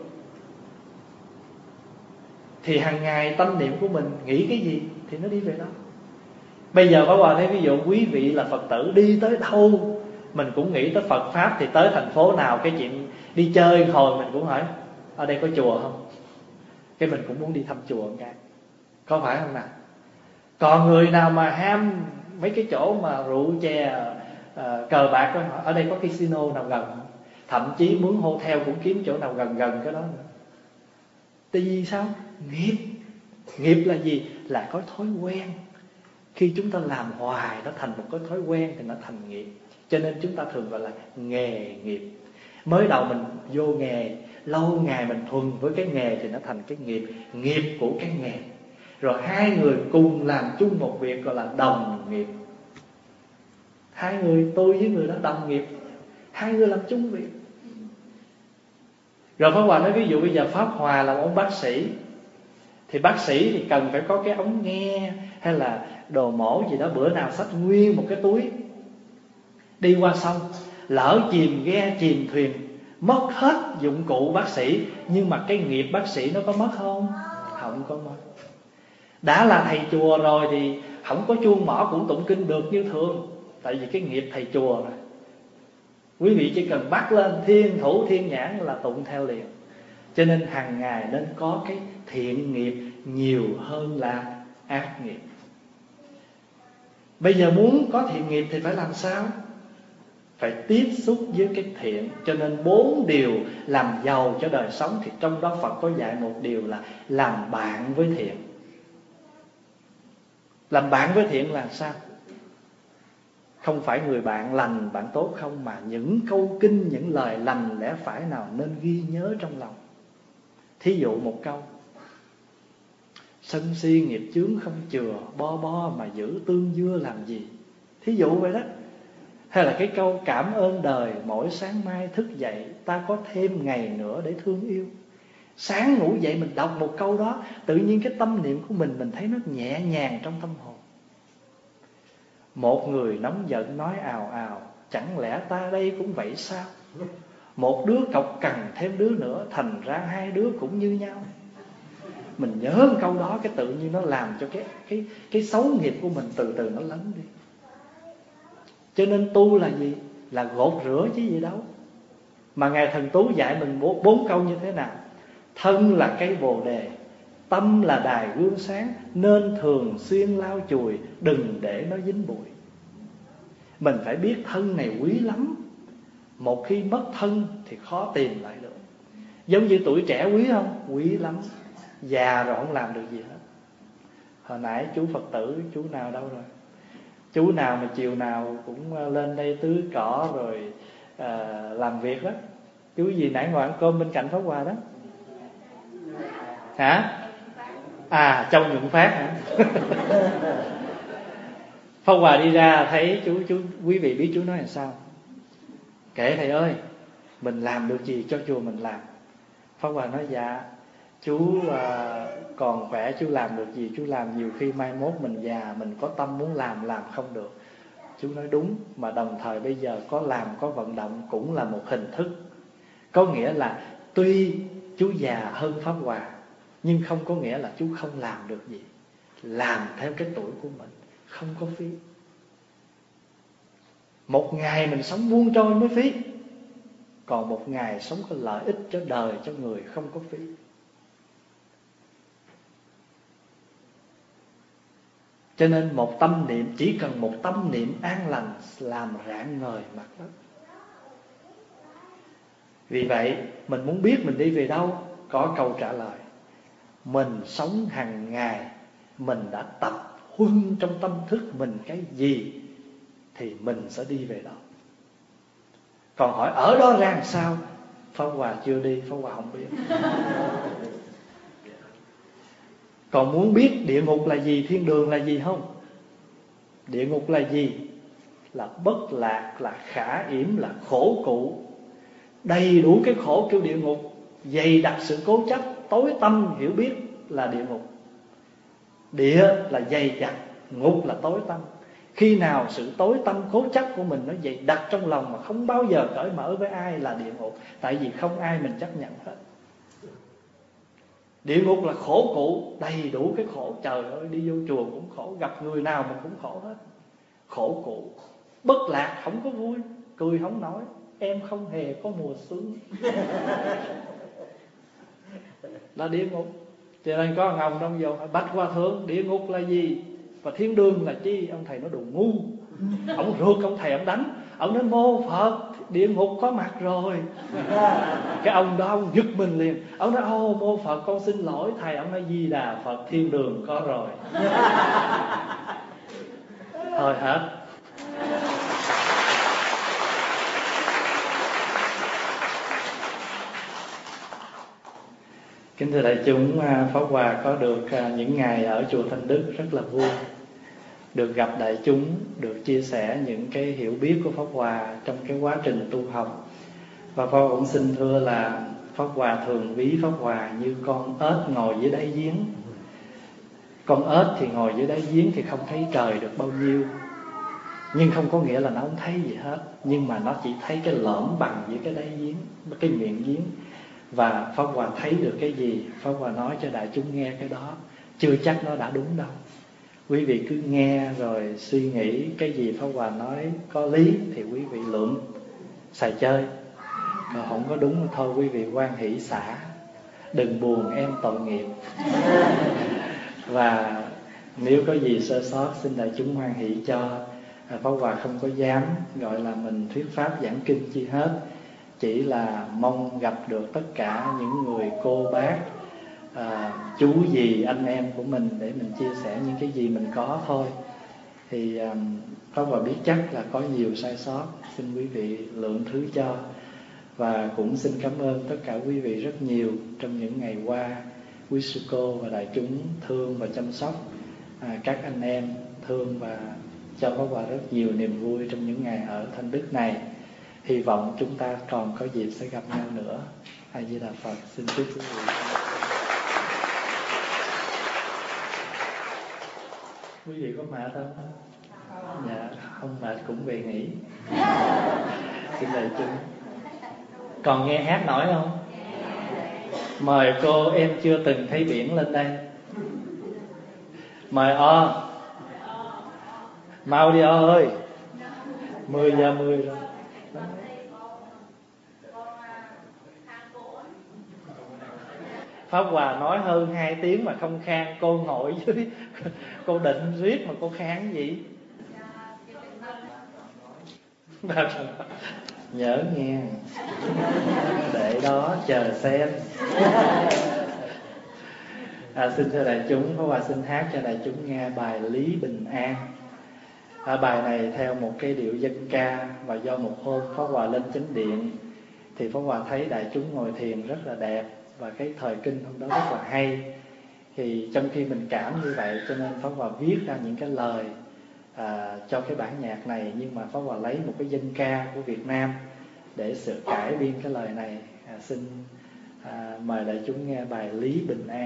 [SPEAKER 1] Thì hàng ngày tâm niệm của mình nghĩ cái gì thì nó đi về đó. Bây giờ Pháp Hòa thấy ví dụ quý vị là Phật tử, đi tới đâu mình cũng nghĩ tới Phật Pháp. Thì tới thành phố nào cái chuyện đi chơi hồi mình cũng hỏi ở đây có chùa không, cái mình cũng muốn đi thăm chùa một cái, có phải không nào? Còn người nào mà ham mấy cái chỗ mà rượu chè, uh, cờ bạc đó, hỏi ở đây có casino nào gần không? Thậm chí mướn hotel cũng kiếm chỗ nào gần gần cái đó nữa. Tại vì sao? Nghiệp. Nghiệp là gì? Là có thói quen. Khi chúng ta làm hoài nó thành một cái thói quen thì nó thành nghiệp. Cho nên chúng ta thường gọi là nghề nghiệp. Mới đầu mình vô nghề, lâu ngày mình thuần với cái nghề thì nó thành cái nghiệp, nghiệp của cái nghề. Rồi hai người cùng làm chung một việc gọi là đồng nghiệp. Hai người, tôi với người đó đồng nghiệp, hai người làm chung việc. Rồi Pháp Hòa nói ví dụ bây giờ Pháp Hòa là một ông bác sĩ, thì bác sĩ thì cần phải có cái ống nghe hay là đồ mổ gì đó. Bữa nào xách nguyên một cái túi đi qua sông, lỡ chìm ghe chìm thuyền, mất hết dụng cụ bác sĩ, nhưng mà cái nghiệp bác sĩ nó có mất không? Không có mất. Đã là thầy chùa rồi thì không có chuông mỏ cũng tụng kinh được như thường, tại vì cái nghiệp thầy chùa rồi. Quý vị chỉ cần bắt lên thiên thủ thiên nhãn là tụng theo liền. Cho nên hàng ngày nên có cái thiện nghiệp nhiều hơn là ác nghiệp. Bây giờ muốn có thiện nghiệp thì phải làm sao? Phải tiếp xúc với cái thiện. Cho nên bốn điều làm giàu cho đời sống, thì trong đó Phật có dạy một điều là làm bạn với thiện. Làm bạn với thiện là sao? Không phải người bạn lành, bạn tốt không, mà những câu kinh, những lời lành lẽ phải nào nên ghi nhớ trong lòng. Thí dụ một câu: sân si nghiệp chướng không chừa, bo bo mà giữ tương dưa làm gì. Thí dụ vậy đó. Hay là cái câu cảm ơn đời mỗi sáng mai thức dậy, ta có thêm ngày nữa để thương yêu. Sáng ngủ dậy mình đọc một câu đó, tự nhiên cái tâm niệm của mình, mình thấy nó nhẹ nhàng trong tâm hồn. Một người nóng giận nói ào ào, chẳng lẽ ta đây cũng vậy sao? Một đứa cọc cằn thêm đứa nữa, thành ra hai đứa cũng như nhau. Mình nhớ một câu đó, cái tự nhiên nó làm cho cái, cái, cái xấu nghiệp của mình từ từ nó lấn đi. Cho nên tu là gì? Là gột rửa chứ gì đâu. Mà Ngài Thần Tú dạy mình bốn, bốn câu như thế nào? Thân là cây bồ đề, tâm là đài gương sáng, nên thường xuyên lau chùi, đừng để nó dính bụi. Mình phải biết thân này quý lắm. Một khi mất thân thì khó tìm lại được. Giống như tuổi trẻ quý không? Quý lắm. Già rồi không làm được gì hết. Hồi nãy chú Phật tử, chú nào đâu rồi? Chú nào mà chiều nào cũng lên đây tưới cỏ rồi à, làm việc đó. Chú gì nãy ngồi ăn cơm bên cạnh Pháp Hòa đó? Hả? À, Châu Nhuận Phát hả? Pháp Hòa đi ra thấy chú, chú quý vị biết chú nói làm sao? Kể thầy ơi, mình làm được gì cho chùa mình làm? Pháp Hòa nói dạ, chú à, còn khỏe, chú làm được gì chú làm. Nhiều khi mai mốt mình già, mình có tâm muốn làm, làm không được. Chú nói đúng, mà đồng thời bây giờ có làm, có vận động cũng là một hình thức. Có nghĩa là Tuy chú già hơn Pháp Hòa, nhưng không có nghĩa là chú không làm được gì. Làm theo cái tuổi của mình, không có phí. Một ngày mình sống buông trôi mới phí, còn một ngày sống có lợi ích cho đời, cho người không có phí. Cho nên một tâm niệm, chỉ cần một tâm niệm an lành làm rạng ngời mặt đất. Vì vậy mình muốn biết mình đi về đâu, có câu trả lời. Mình sống hàng ngày, mình đã tập huân trong tâm thức mình cái gì thì mình sẽ đi về đó. Còn hỏi ở đó ra làm sao, Pháp Hòa chưa đi, Pháp Hòa không biết. Còn muốn biết địa ngục là gì, thiên đường là gì không? Địa ngục là gì? Là bất lạc, là khả yểm, là khổ cụ. Đầy đủ cái khổ kêu địa ngục. Dày đặc sự cố chấp, tối tâm hiểu biết là địa ngục. Địa là dày đặc, ngục là tối tâm. Khi nào sự tối tâm cố chấp của mình nó dày đặc trong lòng mà không bao giờ cởi mở với ai là địa ngục. Tại vì không ai mình chấp nhận hết. Địa ngục là khổ cụ, đầy đủ cái khổ. Trời ơi, đi vô chùa cũng khổ, gặp người nào mình cũng khổ hết. Khổ cụ. Bất lạc không có vui, cười không nói. Em không hề có mùa xuân. Là địa ngục. Cho nên có ông trong vô hỏi Bạch Hòa Thượng, địa ngục là gì và thiên đường là chi? Ông thầy nói đồ ngu. Ông ruột ông thầy ông đánh. Ông nói mô Phật, địa ngục có mặt rồi. Cái ông đó ông giật mình liền. Ông nói ô mô Phật con xin lỗi thầy. Ông nói Di Đà Phật, thiên đường có rồi. Thôi hết. Kính thưa đại chúng, Pháp Hòa có được những ngày ở chùa Thanh Đức rất là vui. Được gặp đại chúng, được chia sẻ những cái hiểu biết của Pháp Hòa trong cái quá trình tu học. Và Pháp cũng xin thưa là Pháp Hòa thường ví Pháp Hòa như con ếch ngồi dưới đáy giếng. Con ếch thì ngồi dưới đáy giếng thì không thấy trời được bao nhiêu, nhưng không có nghĩa là nó không thấy gì hết. Nhưng mà nó chỉ thấy cái lõm bằng dưới cái đáy giếng, cái miệng giếng. Và Pháp Hòa thấy được cái gì, Pháp Hòa nói cho đại chúng nghe cái đó. Chưa chắc nó đã đúng đâu. Quý vị cứ nghe rồi suy nghĩ cái gì Pháp Hòa nói có lý thì quý vị lượm xài chơi. Còn không có đúng thôi quý vị hoan hỷ xả. Đừng buồn em tội nghiệp. Và nếu có gì sơ sót xin đại chúng hoan hỷ cho. Pháp Hòa không có dám gọi là mình thuyết pháp giảng kinh chi hết. Chỉ là mong gặp được tất cả những người cô bác, à, chú dì, anh em của mình để mình chia sẻ những cái gì mình có thôi. Thì à, Pháp Hòa biết chắc là có nhiều sai sót, xin quý vị lượng thứ cho. Và cũng xin cảm ơn tất cả quý vị rất nhiều trong những ngày qua. Quý sư cô và đại chúng thương và chăm sóc à, các anh em, thương và cho Pháp Hòa rất nhiều niềm vui trong những ngày ở Thanh Đức này. Hy vọng chúng ta còn có dịp sẽ gặp nhau nữa. A Di Đà Phật. Xin chúc quý vị. Quý vị có mệt không? Dạ, không mệt cũng về nghỉ. Xin đại chúng. Còn nghe hát nổi không? Mời cô, em chưa từng thấy biển lên đây. Mời O. Mau đi O ơi. Mười giờ mười rồi. Pháp Hòa nói hơn hai tiếng mà không khan. Cô ngồi dưới, cô định riết mà cô khan gì? Nhớ nghe. Để đó chờ xem. À, xin thưa đại chúng, Pháp Hòa xin hát cho đại chúng nghe bài Lý Bình An. À, bài này theo một cái điệu dân ca. Và do một hôm Pháp Hòa lên chánh điện thì Pháp Hòa thấy đại chúng ngồi thiền rất là đẹp. Và cái thời kinh hôm đó rất là hay. Thì trong khi mình cảm như vậy cho nên Pháp Hòa viết ra những cái lời à, cho cái bản nhạc này. Nhưng mà Pháp Hòa lấy một cái dân ca của Việt Nam để sửa cải biên cái lời này. à, Xin à, mời đại chúng nghe bài Lý Bình An.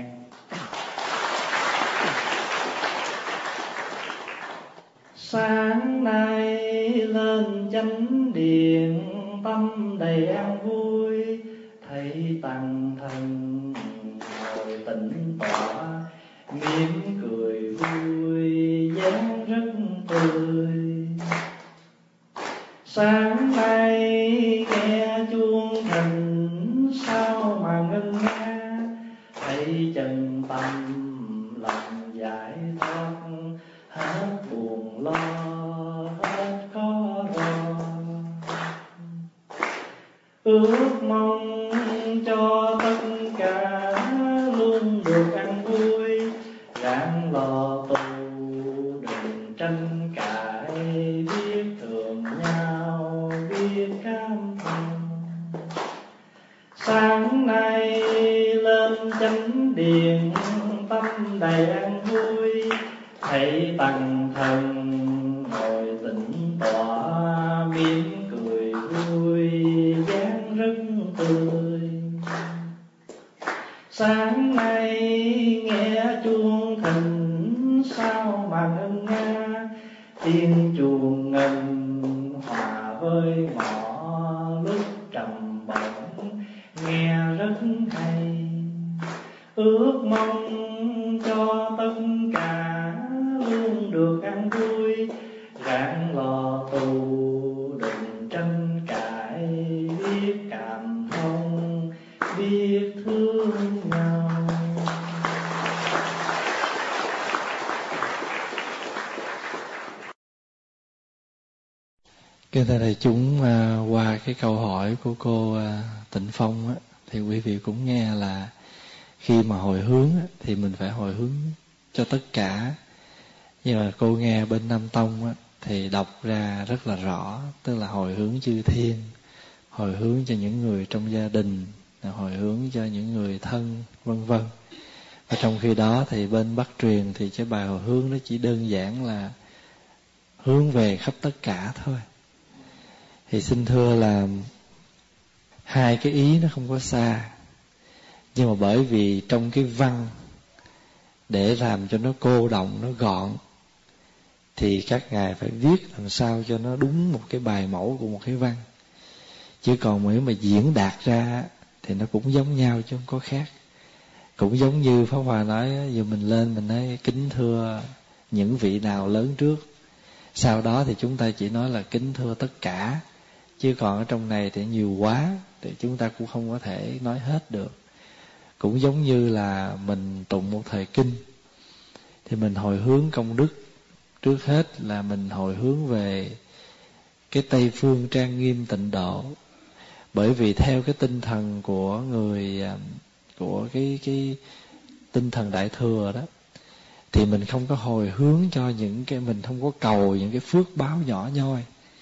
[SPEAKER 1] Sáng nay lên chánh điện tâm đầy an vui,
[SPEAKER 2] thấy tăng thân ngồi tĩnh tọa, mỉm cười vui dáng rất tươi. Sáng nay nghe chuông thình sao mà ngân nga, thấy chân tâm lòng giải thoát, hết buồn lo hết khó lo. Ước mong cho tất cả luôn được ăn vui, ráng lo tu đừng tranh cãi, biết thương nhau biết cam tâm. Sáng nay lên chánh điện tâm đầy an vui, thấy tăng thân ngồi tĩnh tọa, mỉm cười vui dáng rất tươi. Sáng nay nghe chuông thình sao mà ngân nga, tiếng chuông ngân hòa với mõ lúc trầm bổng nghe rất hay. Ước mong cho tất cả luôn được ăn vui, ráng lo tu đừng tranh cãi, biết cảm thông biết thương nhau.
[SPEAKER 3] Kính thưa đại chúng, à, qua cái câu hỏi của cô à, Tịnh Phong á, thì quý vị cũng nghe là khi mà hồi hướng á, thì mình phải hồi hướng cho tất cả. Nhưng mà cô nghe bên Nam Tông á, thì đọc ra rất là rõ, tức là hồi hướng chư thiên, hồi hướng cho những người trong gia đình, hồi hướng cho những người thân, vân vân. Và trong khi đó thì bên Bắc truyền thì cái bài hồi hướng nó chỉ đơn giản là hướng về khắp tất cả thôi. Thì xin thưa là hai cái ý nó không có xa, nhưng mà bởi vì trong cái văn để làm cho nó cô động, nó gọn, thì các ngài phải viết làm sao cho nó đúng một cái bài mẫu của một cái văn. Chứ còn nếu mà diễn đạt ra thì nó cũng giống nhau chứ không có khác. Cũng giống như Pháp Hòa nói, giờ mình lên mình nói kính thưa những vị nào lớn trước, sau đó thì chúng ta chỉ nói là kính thưa tất cả. Chứ còn ở trong này thì nhiều quá, thì chúng ta cũng không có thể nói hết được. Cũng giống như là mình tụng một thời kinh, thì mình hồi hướng công đức, trước hết là mình hồi hướng về cái Tây Phương trang nghiêm tịnh độ. Bởi vì theo cái tinh thần của người, của cái, cái tinh thần Đại Thừa đó, thì mình không có hồi hướng cho những cái, mình không có cầu những cái phước báo nhỏ nhoi,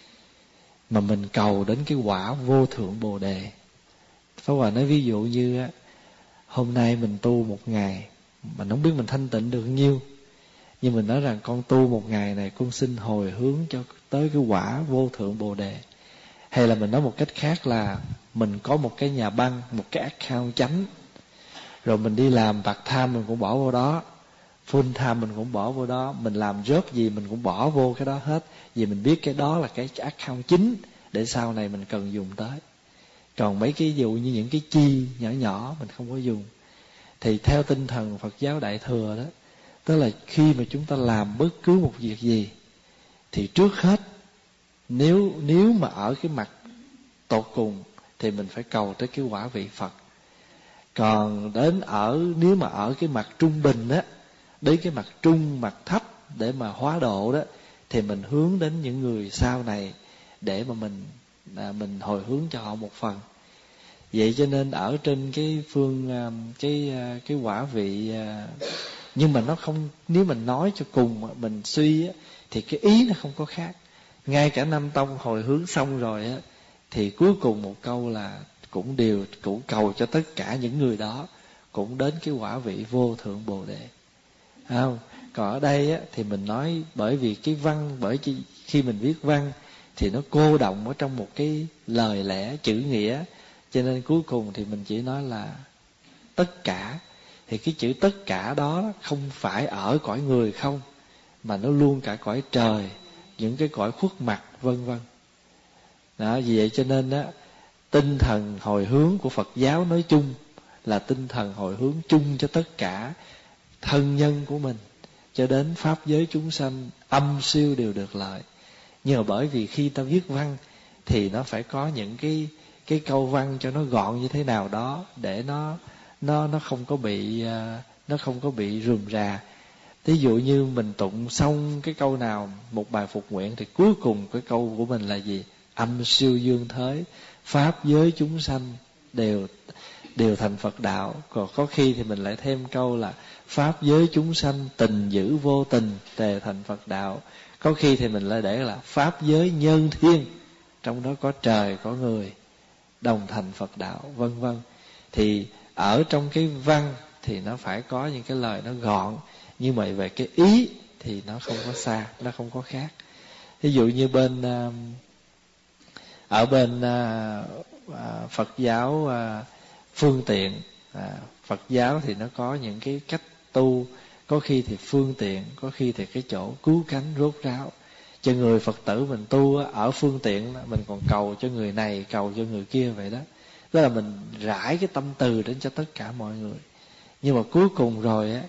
[SPEAKER 3] mà mình cầu đến cái quả vô thượng Bồ Đề. Pháp Hòa nói ví dụ như á, hôm nay mình tu một ngày, mình không biết mình thanh tịnh được nhiêu, nhưng mình nói rằng con tu một ngày này, con xin hồi hướng cho tới cái quả vô thượng Bồ Đề. Hay là mình nói một cách khác là mình có một cái nhà băng, một cái account chánh, rồi mình đi làm part time mình cũng bỏ vô đó, full time mình cũng bỏ vô đó, mình làm job gì mình cũng bỏ vô cái đó hết, vì mình biết cái đó là cái account chính để sau này mình cần dùng tới. Còn mấy cái dụ như những cái chi nhỏ nhỏ mình không có dùng. Thì theo tinh thần Phật giáo Đại Thừa đó, tức là khi mà chúng ta làm bất cứ một việc gì, thì trước hết nếu nếu mà ở cái mặt tột cùng thì mình phải cầu tới cái quả vị Phật. Còn đến ở nếu mà ở cái mặt trung bình á, đến cái mặt trung, mặt thấp để mà hóa độ đó, thì mình hướng đến những người sau này để mà mình à, mình hồi hướng cho họ một phần. Vậy cho nên ở trên cái phương cái cái quả vị, nhưng mà nó không, nếu mình nói cho cùng mình suy á, thì cái ý nó không có khác. Ngay cả Nam Tông hồi hướng xong rồi á, thì cuối cùng một câu là cũng đều cũng cầu cho tất cả những người đó cũng đến cái quả vị vô thượng Bồ Đề, không? Còn ở đây á, thì mình nói bởi vì cái văn, bởi vì khi mình viết văn thì nó cô động ở trong một cái lời lẽ chữ nghĩa, cho nên cuối cùng thì mình chỉ nói là tất cả. Thì cái chữ tất cả đó không phải ở cõi người không, mà nó luôn cả cõi trời, những cái cõi khuất mặt vân vân. Đó, vì vậy cho nên á, tinh thần hồi hướng của Phật giáo nói chung là tinh thần hồi hướng chung cho tất cả thân nhân của mình, cho đến pháp giới chúng sanh âm siêu đều được lợi. Nhưng mà bởi vì khi ta viết văn thì nó phải có những cái cái câu văn cho nó gọn như thế nào đó để nó nó nó không có bị nó không có bị rườm rà. Ví dụ như mình tụng xong cái câu nào một bài phục nguyện thì cuối cùng cái câu của mình là gì? Âm siêu dương thới, pháp giới chúng sanh đều đều thành Phật đạo. Còn có khi thì mình lại thêm câu là pháp giới chúng sanh tình dữ vô tình tề thành Phật đạo. Có khi thì mình lại để là pháp giới nhân thiên, trong đó có trời có người đồng thành Phật đạo, vân vân. Thì ở trong cái văn thì nó phải có những cái lời nó gọn, nhưng mà về cái ý thì nó không có xa, nó không có khác. Ví dụ như bên ở bên Phật giáo phương tiện, Phật giáo thì nó có những cái cách tu, có khi thì phương tiện, có khi thì cái chỗ cứu cánh rốt ráo. Cho người Phật tử mình tu ở phương tiện, mình còn cầu cho người này, cầu cho người kia vậy đó. Đó là mình rải cái tâm từ đến cho tất cả mọi người. Nhưng mà cuối cùng rồi á,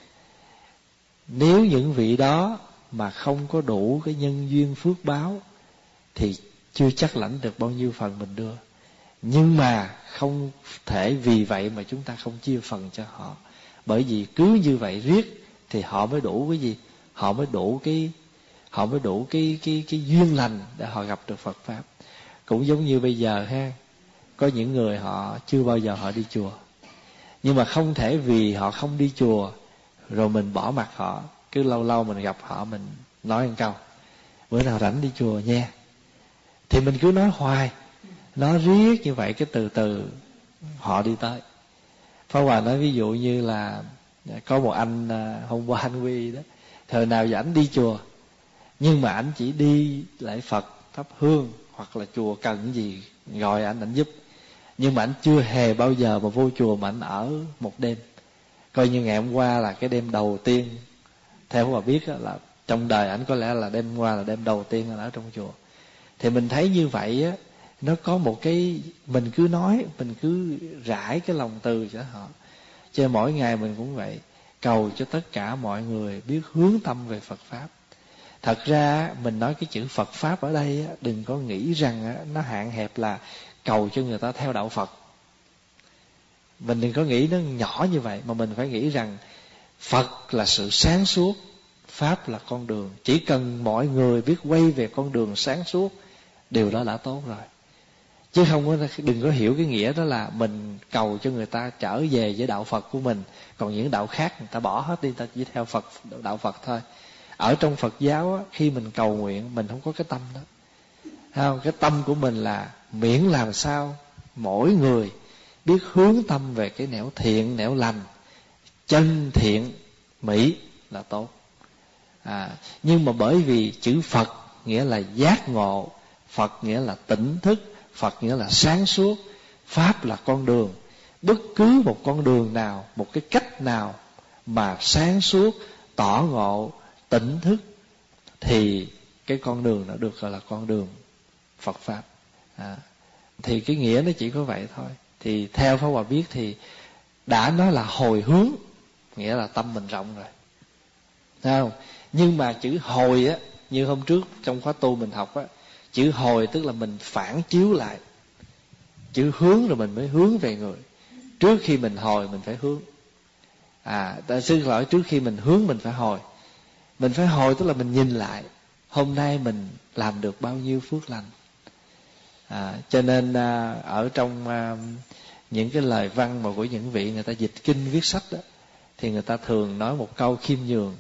[SPEAKER 3] nếu những vị đó mà không có đủ cái nhân duyên phước báo thì chưa chắc lãnh được bao nhiêu phần mình đưa. Nhưng mà không thể vì vậy mà chúng ta không chia phần cho họ. Bởi vì cứ như vậy riết thì họ mới đủ cái gì? Họ mới đủ cái họ mới đủ cái cái cái duyên lành để họ gặp được Phật pháp. Cũng giống như bây giờ ha, có những người họ chưa bao giờ họ đi chùa, nhưng mà không thể vì họ không đi chùa rồi mình bỏ mặc họ. Cứ lâu lâu mình gặp họ mình nói một câu bữa nào rảnh đi chùa nha, thì mình cứ nói hoài, nói riết như vậy cái từ từ họ đi tới. Pháp Hòa nói ví dụ như là có một anh hôm qua anh Quy đó, thời nào giờ ảnh đi chùa, nhưng mà ảnh chỉ đi lạy Phật thắp hương hoặc là chùa cần gì gọi ảnh ảnh giúp. Nhưng mà ảnh chưa hề bao giờ mà vô chùa mà ảnh ở một đêm. Coi như ngày hôm qua là cái đêm đầu tiên, theo Hòa biết là trong đời ảnh có lẽ là đêm hôm qua là đêm đầu tiên anh ở trong chùa. Thì mình thấy như vậy á, nó có một cái, mình cứ nói, mình cứ rải cái lòng từ cho họ. Cho nên mỗi ngày mình cũng vậy, cầu cho tất cả mọi người biết hướng tâm về Phật Pháp. Thật ra mình nói cái chữ Phật Pháp ở đây đừng có nghĩ rằng nó hạn hẹp là cầu cho người ta theo đạo Phật. Mình đừng có nghĩ nó nhỏ như vậy, mà mình phải nghĩ rằng Phật là sự sáng suốt, Pháp là con đường. Chỉ cần mọi người biết quay về con đường sáng suốt, điều đó đã tốt rồi. Chứ không có, đừng có hiểu cái nghĩa đó là mình cầu cho người ta trở về với đạo Phật của mình, còn những đạo khác người ta bỏ hết đi, ta chỉ theo Phật, đạo Phật thôi. Ở trong Phật giáo á, khi mình cầu nguyện mình không có cái tâm đó. Không, cái tâm của mình là miễn làm sao mỗi người biết hướng tâm về cái nẻo thiện, nẻo lành, chân thiện, mỹ là tốt. À, nhưng mà bởi vì chữ Phật nghĩa là giác ngộ, Phật nghĩa là tỉnh thức, Phật nghĩa là sáng suốt, Pháp là con đường. Bất cứ một con đường nào, một cái cách nào mà sáng suốt, tỏ ngộ, tỉnh thức thì cái con đường đó được gọi là con đường Phật Pháp. À, thì cái nghĩa nó chỉ có vậy thôi. Thì theo Pháp Hòa biết thì đã nói là hồi hướng, nghĩa là tâm mình rộng rồi, thấy không? Nhưng mà chữ hồi á, như hôm trước trong khóa tu mình học á, chữ hồi tức là mình phản chiếu lại. Chữ hướng rồi mình mới hướng về người. Trước khi mình hồi mình phải hướng. À, ta xin lỗi, trước khi mình hướng mình phải hồi. Mình phải hồi tức là mình nhìn lại hôm nay mình làm được bao nhiêu phước lành. À, cho nên à, ở trong à, những cái lời văn mà của những vị người ta dịch kinh viết sách đó, thì người ta thường nói một câu khiêm nhường: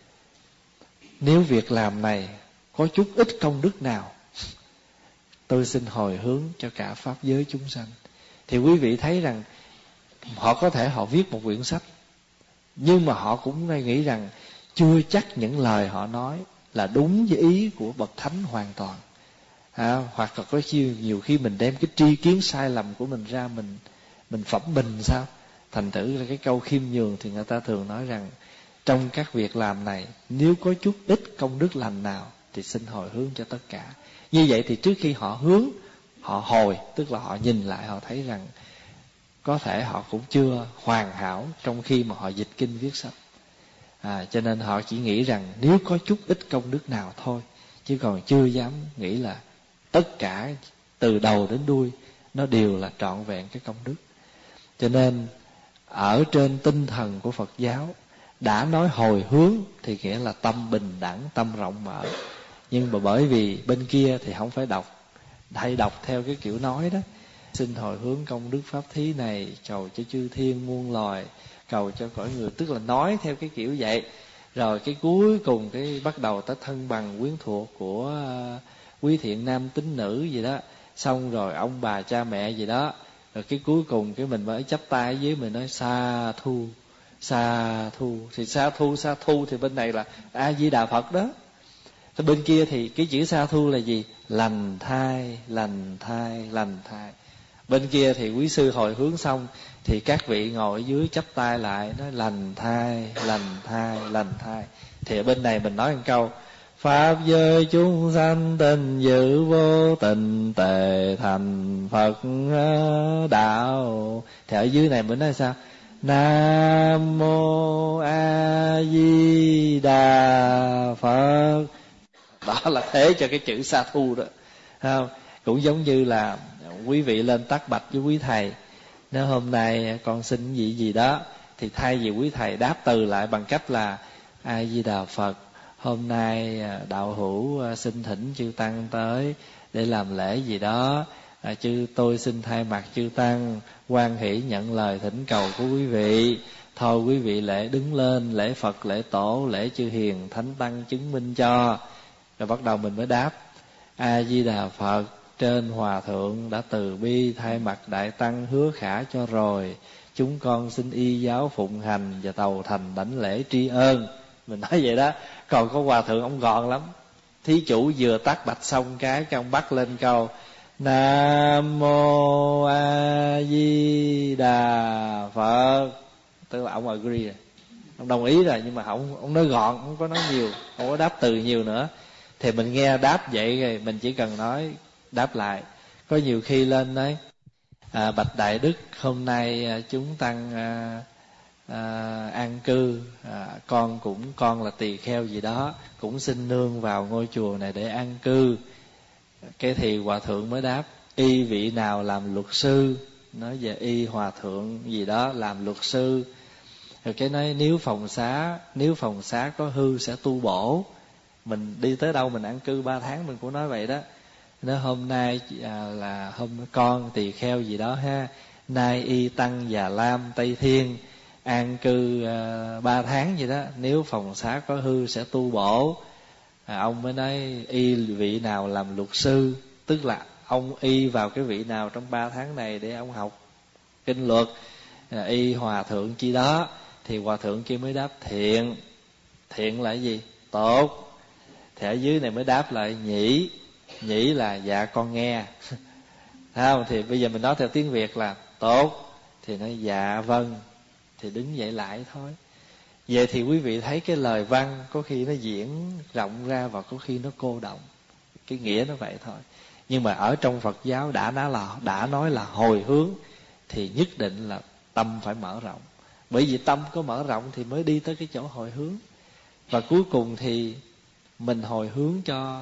[SPEAKER 3] nếu việc làm này có chút ít công đức nào, tôi xin hồi hướng cho cả pháp giới chúng sanh. Thì quý vị thấy rằng họ có thể họ viết một quyển sách, nhưng mà họ cũng nghĩ rằng chưa chắc những lời họ nói là đúng với ý của bậc thánh hoàn toàn. À, hoặc là có nhiều, nhiều khi mình đem cái tri kiến sai lầm của mình ra mình mình phẩm bình sao. Thành thử là cái câu khiêm nhường thì người ta thường nói rằng trong các việc làm này nếu có chút ít công đức lành nào thì xin hồi hướng cho tất cả. Như vậy thì trước khi họ hướng, họ hồi, tức là họ nhìn lại họ thấy rằng có thể họ cũng chưa hoàn hảo trong khi mà họ dịch kinh viết sách. À, cho nên họ chỉ nghĩ rằng nếu có chút ít công đức nào thôi, chứ còn chưa dám nghĩ là tất cả từ đầu đến đuôi nó đều là trọn vẹn cái công đức. Cho nên ở trên tinh thần của Phật giáo đã nói hồi hướng thì nghĩa là tâm bình đẳng, tâm rộng mở. Nhưng mà bởi vì bên kia thì không phải đọc, hay đọc theo cái kiểu nói đó, xin hồi hướng công đức pháp thí này, cầu cho chư thiên muôn loài, cầu cho cõi người, tức là nói theo cái kiểu vậy. Rồi cái cuối cùng cái bắt đầu tới thân bằng quyến thuộc của uh, quý thiện nam tín nữ gì đó, xong rồi ông bà cha mẹ gì đó, rồi cái cuối cùng cái mình mới chắp tay ở dưới mình nói sa thu, sa thu. Thì sa thu, sa thu thì bên này là A Di Đà Phật đó. Thì bên kia thì cái chữ sa thu là gì? Lành thai, lành thai, lành thai. Bên kia thì quý sư hồi hướng xong thì các vị ngồi ở dưới chắp tay lại nói lành thai, lành thai, lành thai. Thì ở bên này mình nói một câu pháp giới chúng sanh tình giữ vô tình tề thành Phật đạo. Thì ở dưới này mình nói sao? Nam mô A Di Đà Phật. Đó là thế cho cái chữ sa thu đó. Không? Cũng giống như là quý vị lên tác bạch với quý thầy, nếu hôm nay con xin gì gì đó, thì thay vì quý thầy đáp từ lại bằng cách là A Di Đà Phật, hôm nay đạo hữu xin thỉnh chư tăng tới để làm lễ gì đó, à, chư tôi xin thay mặt chư tăng hoan hỷ nhận lời thỉnh cầu của quý vị. Thôi quý vị lễ đứng lên, lễ Phật, lễ tổ, lễ chư hiền thánh tăng chứng minh cho. Rồi bắt đầu mình mới đáp A Di Đà Phật, trên hòa thượng đã từ bi thay mặt đại tăng hứa khả cho rồi, chúng con xin y giáo phụng hành và tàu thành đảnh lễ tri ân. Mình nói vậy đó. Còn có hòa thượng ông gọn lắm, thí chủ vừa tác bạch xong cái cái ông bắt lên câu Nam mô A Di Đà Phật, tức là ông agree rồi, ông đồng ý rồi, nhưng mà ông ông nói gọn, không có nói nhiều, không có đáp từ nhiều nữa. Thì mình nghe đáp vậy rồi mình chỉ cần nói đáp lại. Có nhiều khi lên nói à, bạch đại đức, hôm nay à, chúng tăng à, à, an cư, à, con cũng con là tỳ kheo gì đó, cũng xin nương vào ngôi chùa này để an cư. Cái thì hòa thượng mới đáp y vị nào làm luật sư, nói về y hòa thượng gì đó làm luật sư. Rồi cái nói nếu phòng xá, nếu phòng xá có hư sẽ tu bổ. Mình đi tới đâu mình an cư ba tháng mình cũng nói vậy đó. Nói hôm nay à, là hôm con tỳ kheo gì đó ha, nay y tăng Già Lam Tây Thiên an cư à, ba tháng gì đó, nếu phòng xá có hư sẽ tu bổ. À, ông mới nói y vị nào làm luật sư, tức là ông y vào cái vị nào trong ba tháng này để ông học kinh luật, à, y hòa thượng chi đó. Thì hòa thượng kia mới đáp thiện. Thiện là cái gì? Tốt. Thì ở dưới này mới đáp lại nhĩ. Nhĩ là dạ con nghe. Không? Thì bây giờ mình nói theo tiếng Việt là tốt, thì nói dạ vâng, thì đứng dậy lại thôi. Vậy thì quý vị thấy cái lời văn có khi nó diễn rộng ra và có khi nó cô động, cái nghĩa nó vậy thôi. Nhưng mà ở trong Phật giáo đã nói là, đã nói là hồi hướng thì nhất định là tâm phải mở rộng. Bởi vì tâm có mở rộng thì mới đi tới cái chỗ hồi hướng. Và cuối cùng thì mình hồi hướng cho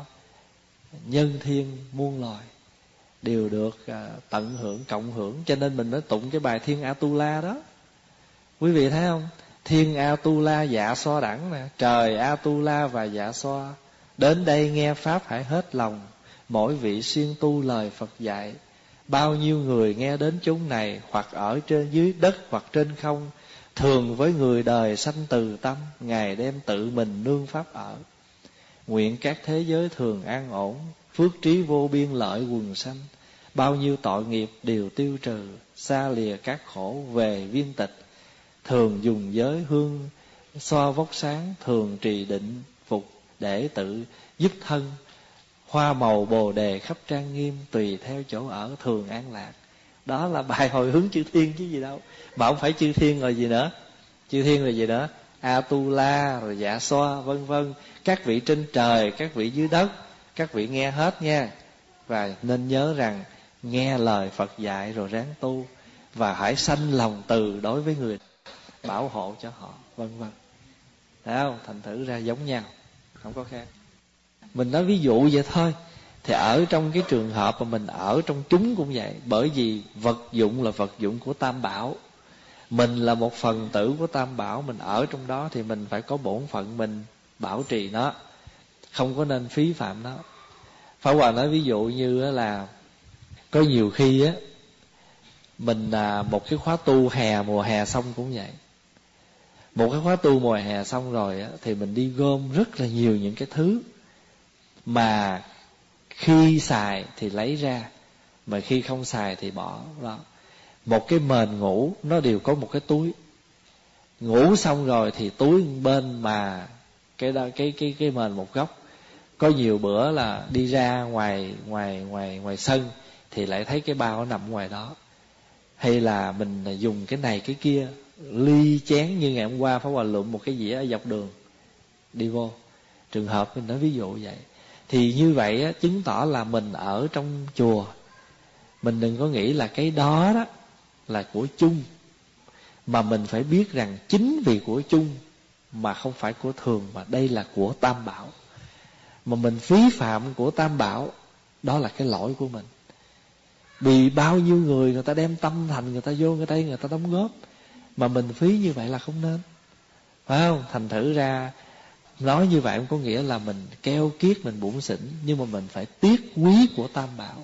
[SPEAKER 3] nhân thiên muôn loài đều được tận hưởng, cộng hưởng. Cho nên mình mới tụng cái bài Thiên Atula đó. Quý vị thấy không? Thiên Atula dạ xoa đẳng nè, trời Atula và dạ xoa, đến đây nghe pháp hãy hết lòng, mỗi vị siêng tu lời Phật dạy. Bao nhiêu người nghe đến chúng này, hoặc ở trên dưới đất hoặc trên không, thường với người đời sanh từ tâm, Ngài đem tự mình nương pháp ở. Nguyện các thế giới thường an ổn, phước trí vô biên lợi quần sanh. Bao nhiêu tội nghiệp đều tiêu trừ, xa lìa các khổ về viên tịch. Thường dùng giới hương xoa vóc sáng, thường trì định phục để tự giúp thân. Hoa màu bồ đề khắp trang nghiêm, tùy theo chỗ ở thường an lạc. Đó là bài hồi hướng chư thiên chứ gì đâu. Mà không phải chư thiên rồi gì nữa. Chư thiên là gì nữa? Atula rồi dạ xoa vân vân. Các vị trên trời, các vị dưới đất, các vị nghe hết nha. Và nên nhớ rằng nghe lời Phật dạy rồi ráng tu, và hãy sanh lòng từ đối với người, bảo hộ cho họ, vân vân. Thấy không? Thành thử ra giống nhau, không có khác. Mình nói ví dụ vậy thôi. Thì ở trong cái trường hợp mà mình ở trong chúng cũng vậy. Bởi vì vật dụng là vật dụng của Tam Bảo, mình là một phần tử của Tam Bảo, mình ở trong đó thì mình phải có bổn phận mình bảo trì nó, không có nên phí phạm nó. Pháp Hòa nói ví dụ như là có nhiều khi á, mình à, một cái khóa tu hè, mùa hè xong cũng vậy. Một cái khóa tu mùa hè xong rồi á, thì mình đi gom rất là nhiều những cái thứ mà khi xài thì lấy ra, mà khi không xài thì bỏ đó. Một cái mền ngủ nó đều có một cái túi. Ngủ xong rồi thì túi bên mà cái đó, cái cái cái mền một góc. Có nhiều bữa là đi ra ngoài ngoài ngoài ngoài sân thì lại thấy cái bao nó nằm ngoài đó. Hay là mình dùng cái này cái kia, ly chén như ngày hôm qua Pháp Hòa lượm một cái dĩa ở dọc đường đi vô. Trường hợp mình nói ví dụ vậy. Thì như vậy á, chứng tỏ là mình ở trong chùa, mình đừng có nghĩ là cái đó đó là của chung, mà mình phải biết rằng chính vì của chung mà không phải của thường, mà đây là của Tam Bảo. Mà mình phí phạm của Tam Bảo, đó là cái lỗi của mình. Vì bao nhiêu người người ta đem tâm thành, người ta vô người ta người ta đóng góp, mà mình phí như vậy là không nên, phải không? Thành thử ra nói như vậy không có nghĩa là mình keo kiết, mình bủn xỉn, nhưng mà mình phải tiếc quý của Tam Bảo.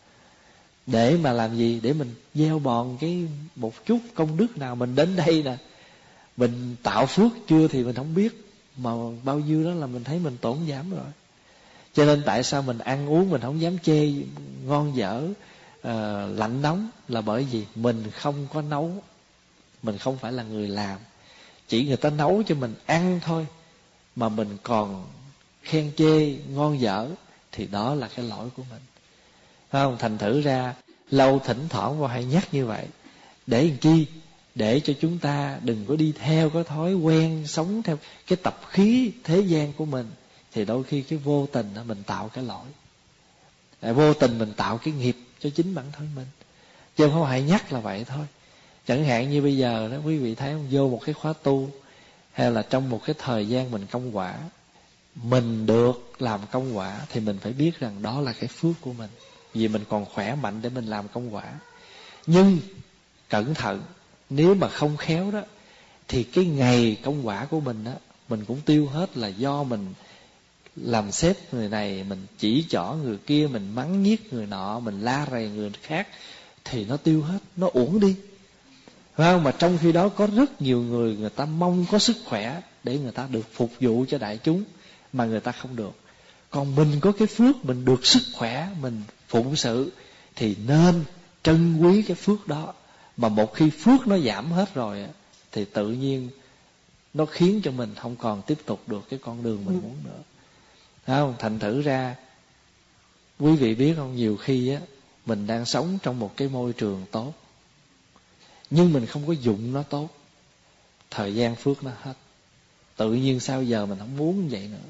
[SPEAKER 3] Để mà làm gì? Để mình gieo bòn cái một chút công đức nào. Mình đến đây nè, mình tạo phước chưa thì mình không biết, mà bao nhiêu đó là mình thấy mình tổn giảm rồi. Cho nên tại sao mình ăn uống mình không dám chê ngon dở, uh, lạnh nóng, là bởi vì mình không có nấu, mình không phải là người làm. Chỉ người ta nấu cho mình ăn thôi mà mình còn khen chê ngon dở, thì đó là cái lỗi của mình, phải không? Thành thử ra lâu thỉnh thoảng vào hay nhắc như vậy. Để làm chi? Để cho chúng ta đừng có đi theo cái thói quen sống theo cái tập khí thế gian của mình. Thì đôi khi cái vô tình đó mình tạo cái lỗi, tại vô tình mình tạo cái nghiệp cho chính bản thân mình. Chứ không phải nhắc là vậy thôi. Chẳng hạn như bây giờ đó, quý vị thấy không, vô một cái khóa tu, hay là trong một cái thời gian mình công quả, mình được làm công quả, thì mình phải biết rằng đó là cái phước của mình, vì mình còn khỏe mạnh để mình làm công quả. Nhưng cẩn thận, nếu mà không khéo đó, thì cái ngày công quả của mình đó, mình cũng tiêu hết, là do mình làm sếp người này, mình chỉ trỏ người kia, mình mắng nhiếc người nọ, mình la rầy người khác, thì nó tiêu hết, nó uổng đi, phải không? Mà trong khi đó có rất nhiều người, người ta mong có sức khỏe để người ta được phục vụ cho đại chúng, mà người ta không được. Còn mình có cái phước, mình được sức khỏe, mình phụng sự, thì nên trân quý cái phước đó. Mà một khi phước nó giảm hết rồi, thì tự nhiên nó khiến cho mình không còn tiếp tục được cái con đường mình muốn nữa, phải không? Thành thử ra quý vị biết không, nhiều khi á, mình đang sống trong một cái môi trường tốt, nhưng mình không có dụng nó tốt, thời gian phước nó hết. Tự nhiên sau giờ mình không muốn như vậy nữa.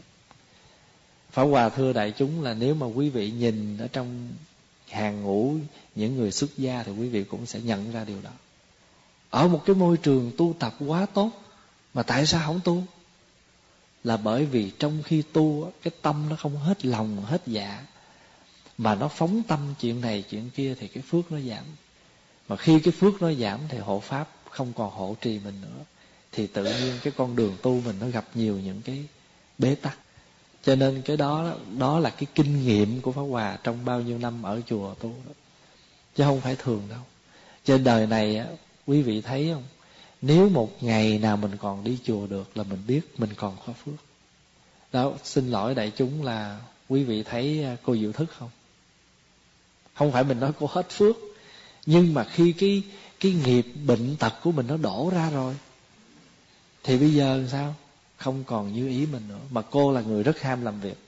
[SPEAKER 3] Pháp Hòa thưa đại chúng là nếu mà quý vị nhìn ở trong hàng ngũ những người xuất gia, thì quý vị cũng sẽ nhận ra điều đó. Ở một cái môi trường tu tập quá tốt, mà tại sao không tu? Là bởi vì trong khi tu, cái tâm nó không hết lòng, hết dạ, mà nó phóng tâm chuyện này chuyện kia, thì cái phước nó giảm. Mà khi cái phước nó giảm thì hộ pháp không còn hộ trì mình nữa, thì tự nhiên cái con đường tu mình nó gặp nhiều những cái bế tắc. Cho nên cái đó đó là cái kinh nghiệm của Pháp Hòa trong bao nhiêu năm ở chùa tu đó, chứ không phải thường đâu. Trên đời này á, quý vị thấy không, nếu một ngày nào mình còn đi chùa được là mình biết mình còn có phước. Đó, xin lỗi đại chúng là quý vị thấy cô Diệu Thức không? Không phải mình nói cô hết phước, nhưng mà khi cái cái nghiệp bệnh tật của mình nó đổ ra rồi, thì bây giờ sao? Không còn như ý mình nữa. Mà cô là người rất ham làm việc.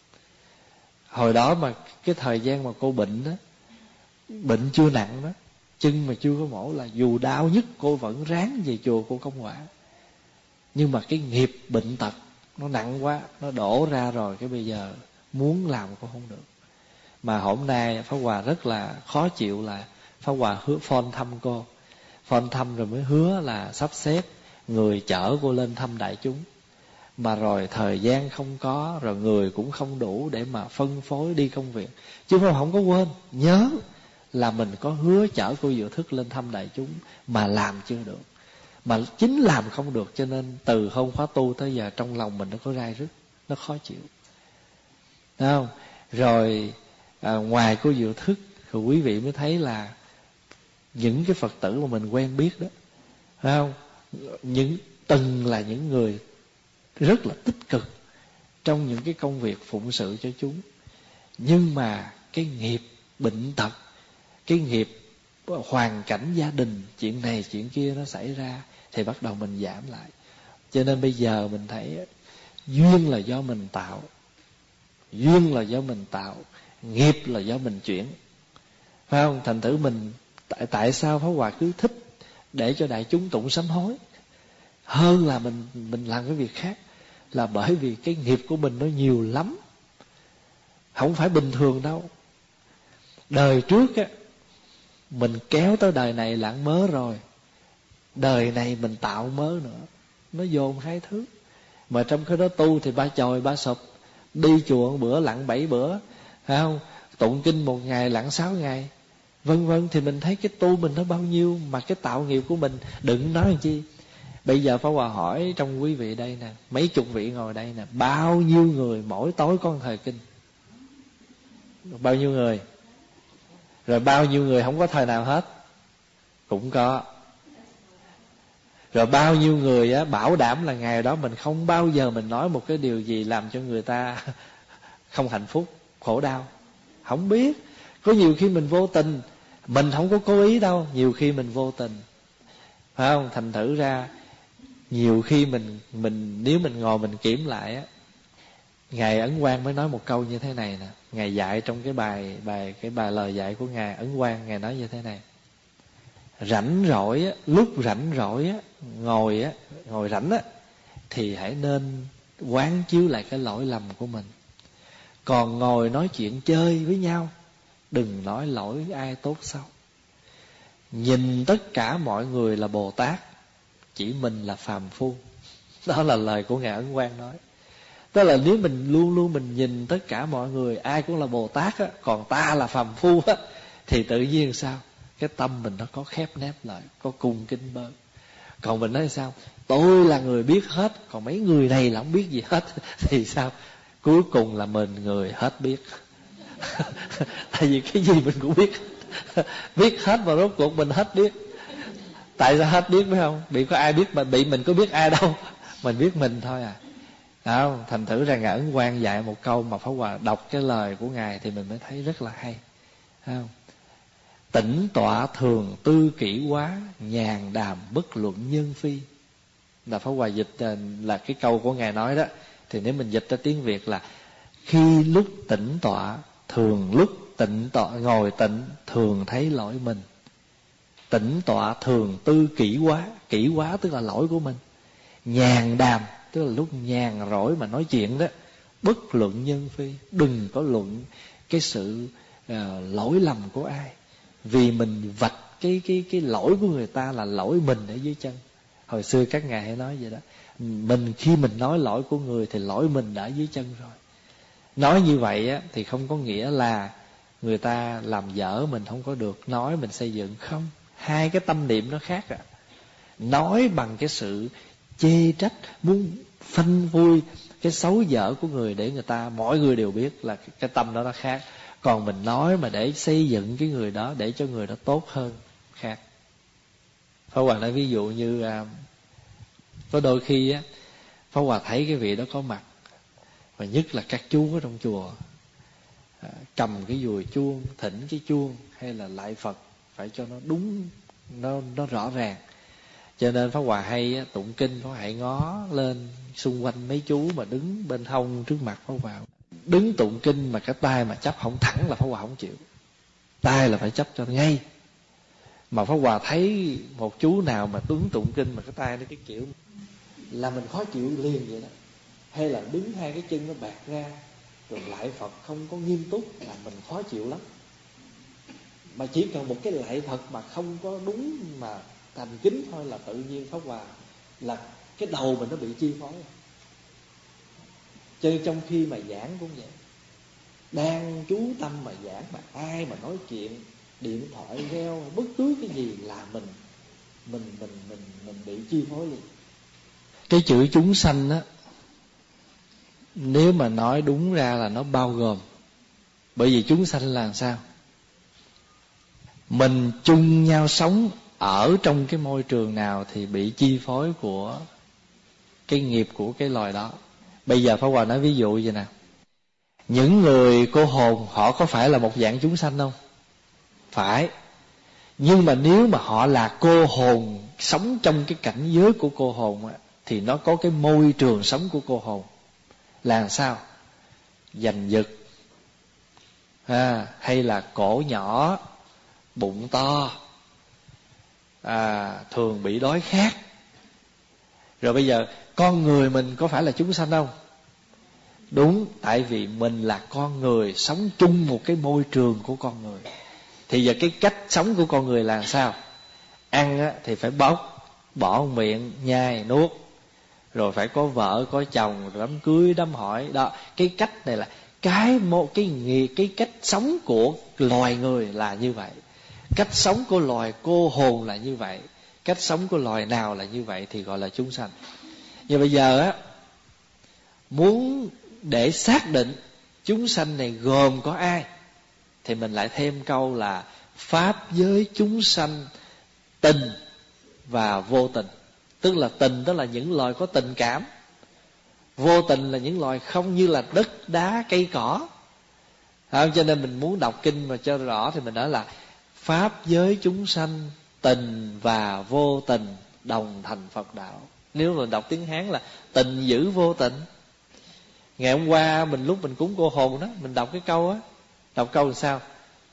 [SPEAKER 3] Hồi đó mà cái thời gian mà cô bệnh đó, bệnh chưa nặng đó, chân mà chưa có mổ, là dù đau nhất cô vẫn ráng về chùa cô công quả. Nhưng mà cái nghiệp bệnh tật nó nặng quá, nó đổ ra rồi, cái bây giờ muốn làm cô không được. Mà hôm nay Pháp Hòa rất là khó chịu là Pháp Hòa hứa phone thăm cô, phone thăm rồi mới hứa là sắp xếp người chở cô lên thăm đại chúng. Mà rồi thời gian không có, rồi người cũng không đủ để mà phân phối đi công việc. Chứ mà không có quên, nhớ là mình có hứa chở cô Diệu Thức lên thăm đại chúng mà làm chưa được. Mà chính làm không được, cho nên từ hôm khóa tu tới giờ trong lòng mình nó có rai rứt, nó khó chịu. Thấy không? Rồi à, ngoài cô Diệu Thức thì quý vị mới thấy là những cái Phật tử mà mình quen biết đó, thấy không? Những từng là những người rất là tích cực trong những cái công việc phụng sự cho chúng. Nhưng mà cái nghiệp bệnh tật, cái nghiệp hoàn cảnh gia đình, chuyện này chuyện kia nó xảy ra thì bắt đầu mình giảm lại. Cho nên bây giờ mình thấy duyên là do mình tạo, duyên là do mình tạo, nghiệp là do mình chuyển, phải không? Thành thử mình tại, tại sao Pháp Hòa cứ thích để cho đại chúng tụng sám hối hơn là mình mình làm cái việc khác, là bởi vì cái nghiệp của mình nó nhiều lắm, không phải bình thường đâu. Đời trước á mình kéo tới đời này lặng mớ rồi, đời này mình tạo mớ nữa, nó dồn hai thứ. Mà trong cái đó tu thì ba chòi ba sụp, đi chùa một bữa lặng bảy bữa, phải không? Tụng kinh một ngày lặng sáu ngày, vân vân. Thì mình thấy cái tu mình nó bao nhiêu, mà cái tạo nghiệp của mình đừng nói làm chi. Bây giờ Pháp Hòa hỏi trong quý vị đây nè, mấy chục vị ngồi đây nè, bao nhiêu người mỗi tối có một thời kinh? Bao nhiêu người? Rồi bao nhiêu người không có thời nào hết? Cũng có. Rồi bao nhiêu người á, bảo đảm là ngày đó mình không bao giờ mình nói một cái điều gì làm cho người ta không hạnh phúc, khổ đau. Không biết. Có nhiều khi mình vô tình, mình không có cố ý đâu, nhiều khi mình vô tình, phải không? Thành thử ra nhiều khi mình mình nếu mình ngồi mình kiểm lại á, Ngài Ấn Quang mới nói một câu như thế này nè. Ngài dạy trong cái bài bài cái bài lời dạy của Ngài Ấn Quang, Ngài nói như thế này: rảnh rỗi á, lúc rảnh rỗi á, ngồi á, ngồi rảnh á, thì hãy nên quán chiếu lại cái lỗi lầm của mình. Còn ngồi nói chuyện chơi với nhau, đừng nói lỗi ai tốt xấu. Nhìn tất cả mọi người là Bồ Tát, chỉ mình là phàm phu. Đó là lời của Ngài Ấn Quang nói. Tức là nếu mình luôn luôn mình nhìn tất cả mọi người ai cũng là Bồ Tát á, còn ta là phàm phu á, thì tự nhiên sao? Cái tâm mình nó có khép nép lại, có cung kính bớt. Còn mình nói sao? Tôi là người biết hết, còn mấy người này là không biết gì hết, thì sao? Cuối cùng là mình người hết biết. Tại vì cái gì mình cũng biết, biết hết mà rốt cuộc mình hết biết. Tại sao hết biết, phải không? Bị có ai biết mà bị mình có biết ai đâu, mình biết mình thôi à. Đó, thành thử ra Ngài Ấn Quang dạy một câu mà Pháp Hòa đọc cái lời của Ngài thì mình mới thấy rất là hay, thấy không? Tĩnh tọa thường tư kỷ quá, nhàn đàm bất luận nhân phi. Là Pháp Hòa dịch là cái câu của Ngài nói đó. Thì nếu mình dịch ra tiếng Việt là khi lúc tĩnh tọa, thường lúc tĩnh tọa ngồi tĩnh thường thấy lỗi mình. Tĩnh tọa thường tư kỷ quá, kỷ quá tức là lỗi của mình. Nhàn đàm tức là lúc nhàn rỗi mà nói chuyện đó, bất luận nhân phi, đừng có luận cái sự uh, lỗi lầm của ai. Vì mình vạch cái cái cái lỗi của người ta là lỗi mình ở dưới chân. Hồi xưa các ngài hay nói vậy đó. Mình khi mình nói lỗi của người thì lỗi mình đã dưới chân rồi. Nói như vậy á, thì không có nghĩa là người ta làm dở mình không có được, nói mình xây dựng không. Hai cái tâm niệm nó khác à. Nói bằng cái sự chê trách, muốn phanh vui cái xấu dở của người để người ta mọi người đều biết là cái, cái tâm đó nó khác. Còn mình nói mà để xây dựng cái người đó, để cho người đó tốt hơn, khác. Pháp Hòa nói ví dụ như à, có đôi khi á, Pháp Hòa thấy cái vị đó có mặt, và nhất là các chú ở trong chùa à, cầm cái dùi chuông, thỉnh cái chuông hay là lạy Phật phải cho nó đúng, nó nó rõ ràng. Cho nên Pháp Hòa hay á, tụng kinh Pháp Hòa hay ngó lên xung quanh mấy chú mà đứng bên hông trước mặt Pháp Hòa. Đứng tụng kinh mà cái tay mà chấp không thẳng là Pháp Hòa không chịu, tay là phải chấp cho ngay. Mà Pháp Hòa thấy một chú nào mà đứng tụng kinh mà cái tay nó cái kiểu là mình khó chịu liền vậy đó. Hay là đứng hai cái chân nó bạc ra, rồi lạy Phật không có nghiêm túc là mình khó chịu lắm. Mà chỉ cần một cái lạy Phật mà không có đúng mà thành kính thôi là tự nhiên Pháp Hòa là cái đầu mình nó bị chi phối. Cho nên trong khi mà giảng cũng vậy, đang chú tâm mà giảng mà ai mà nói chuyện, điện thoại reo, bất cứ cái gì là mình mình mình mình mình bị chi phối liền. Cái chữ chúng sanh á, nếu mà nói đúng ra là nó bao gồm, bởi vì chúng sanh là sao? Mình chung nhau sống ở trong cái môi trường nào thì bị chi phối của cái nghiệp của cái loài đó. Bây giờ Pháp Hòa nói ví dụ vậy nè, những người cô hồn họ có phải là một dạng chúng sanh không? Phải. Nhưng mà nếu mà họ là cô hồn sống trong cái cảnh giới của cô hồn á, thì nó có cái môi trường sống của cô hồn là sao? Giành giật à, hay là cổ nhỏ, bụng to, à, thường bị đói khát. Rồi bây giờ con người mình có phải là chúng sanh không? Đúng, tại vì mình là con người sống chung một cái môi trường của con người. Thì giờ cái cách sống của con người là sao? Ăn á, thì phải bóc, bỏ miệng, nhai, nuốt. Rồi phải có vợ, có chồng, rồi đám cưới, đám hỏi. Đó, cái cách này là cái một cái nghề, cái cách sống của loài người là như vậy. Cách sống của loài cô hồn là như vậy. Cách sống của loài nào là như vậy thì gọi là chúng sanh. Nhưng bây giờ á, muốn để xác định chúng sanh này gồm có ai thì mình lại thêm câu là pháp giới chúng sanh tình và vô tình. Tức là tình tức là những loài có tình cảm, vô tình là những loài không, như là đất đá cây cỏ. Không? Cho nên mình muốn đọc kinh mà cho rõ thì mình nói là pháp giới chúng sanh tình và vô tình đồng thành Phật đạo. Nếu mà đọc tiếng Hán là tình giữ vô tình. Ngày hôm qua mình lúc mình cúng cô hồn đó, mình đọc cái câu á, đọc câu là sao?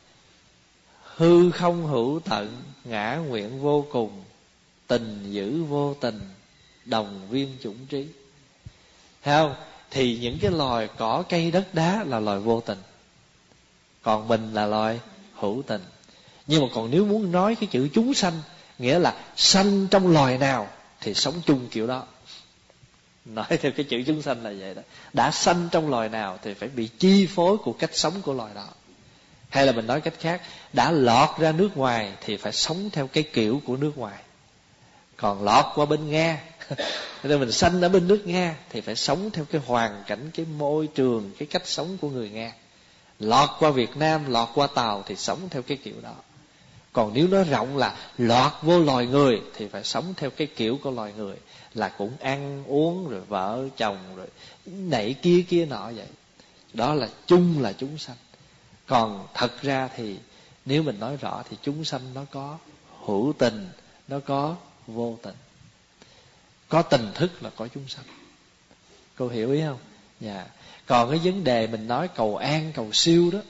[SPEAKER 3] Hư không hữu tận, ngã nguyện vô cùng, tình giữ vô tình, đồng viên chủng trí. Thấy không? Thì những cái loài cỏ cây đất đá là loài vô tình, còn mình là loài hữu tình. Nhưng mà còn nếu muốn nói cái chữ chúng sanh, nghĩa là sanh trong loài nào thì sống chung kiểu đó. Nói theo cái chữ chúng sanh là vậy đó. Đã sanh trong loài nào thì phải bị chi phối của cách sống của loài đó. Hay là mình nói cách khác, đã lọt ra nước ngoài thì phải sống theo cái kiểu của nước ngoài. Còn lọt qua bên Nga nên mình sanh ở bên nước Nga thì phải sống theo cái hoàn cảnh, cái môi trường, cái cách sống của người Nga. Lọt qua Việt Nam, lọt qua Tàu thì sống theo cái kiểu đó. Còn nếu nói rộng là lọt vô loài người thì phải sống theo cái kiểu của loài người, là cũng ăn uống rồi vợ chồng rồi nảy kia kia nọ vậy. Đó là chung là chúng sanh. Còn thật ra thì nếu mình nói rõ thì chúng sanh nó có hữu tình, nó có vô tình. Có tình thức là có chúng sanh. Cô hiểu ý không? Dạ. Còn cái vấn đề mình nói cầu an, cầu siêu đó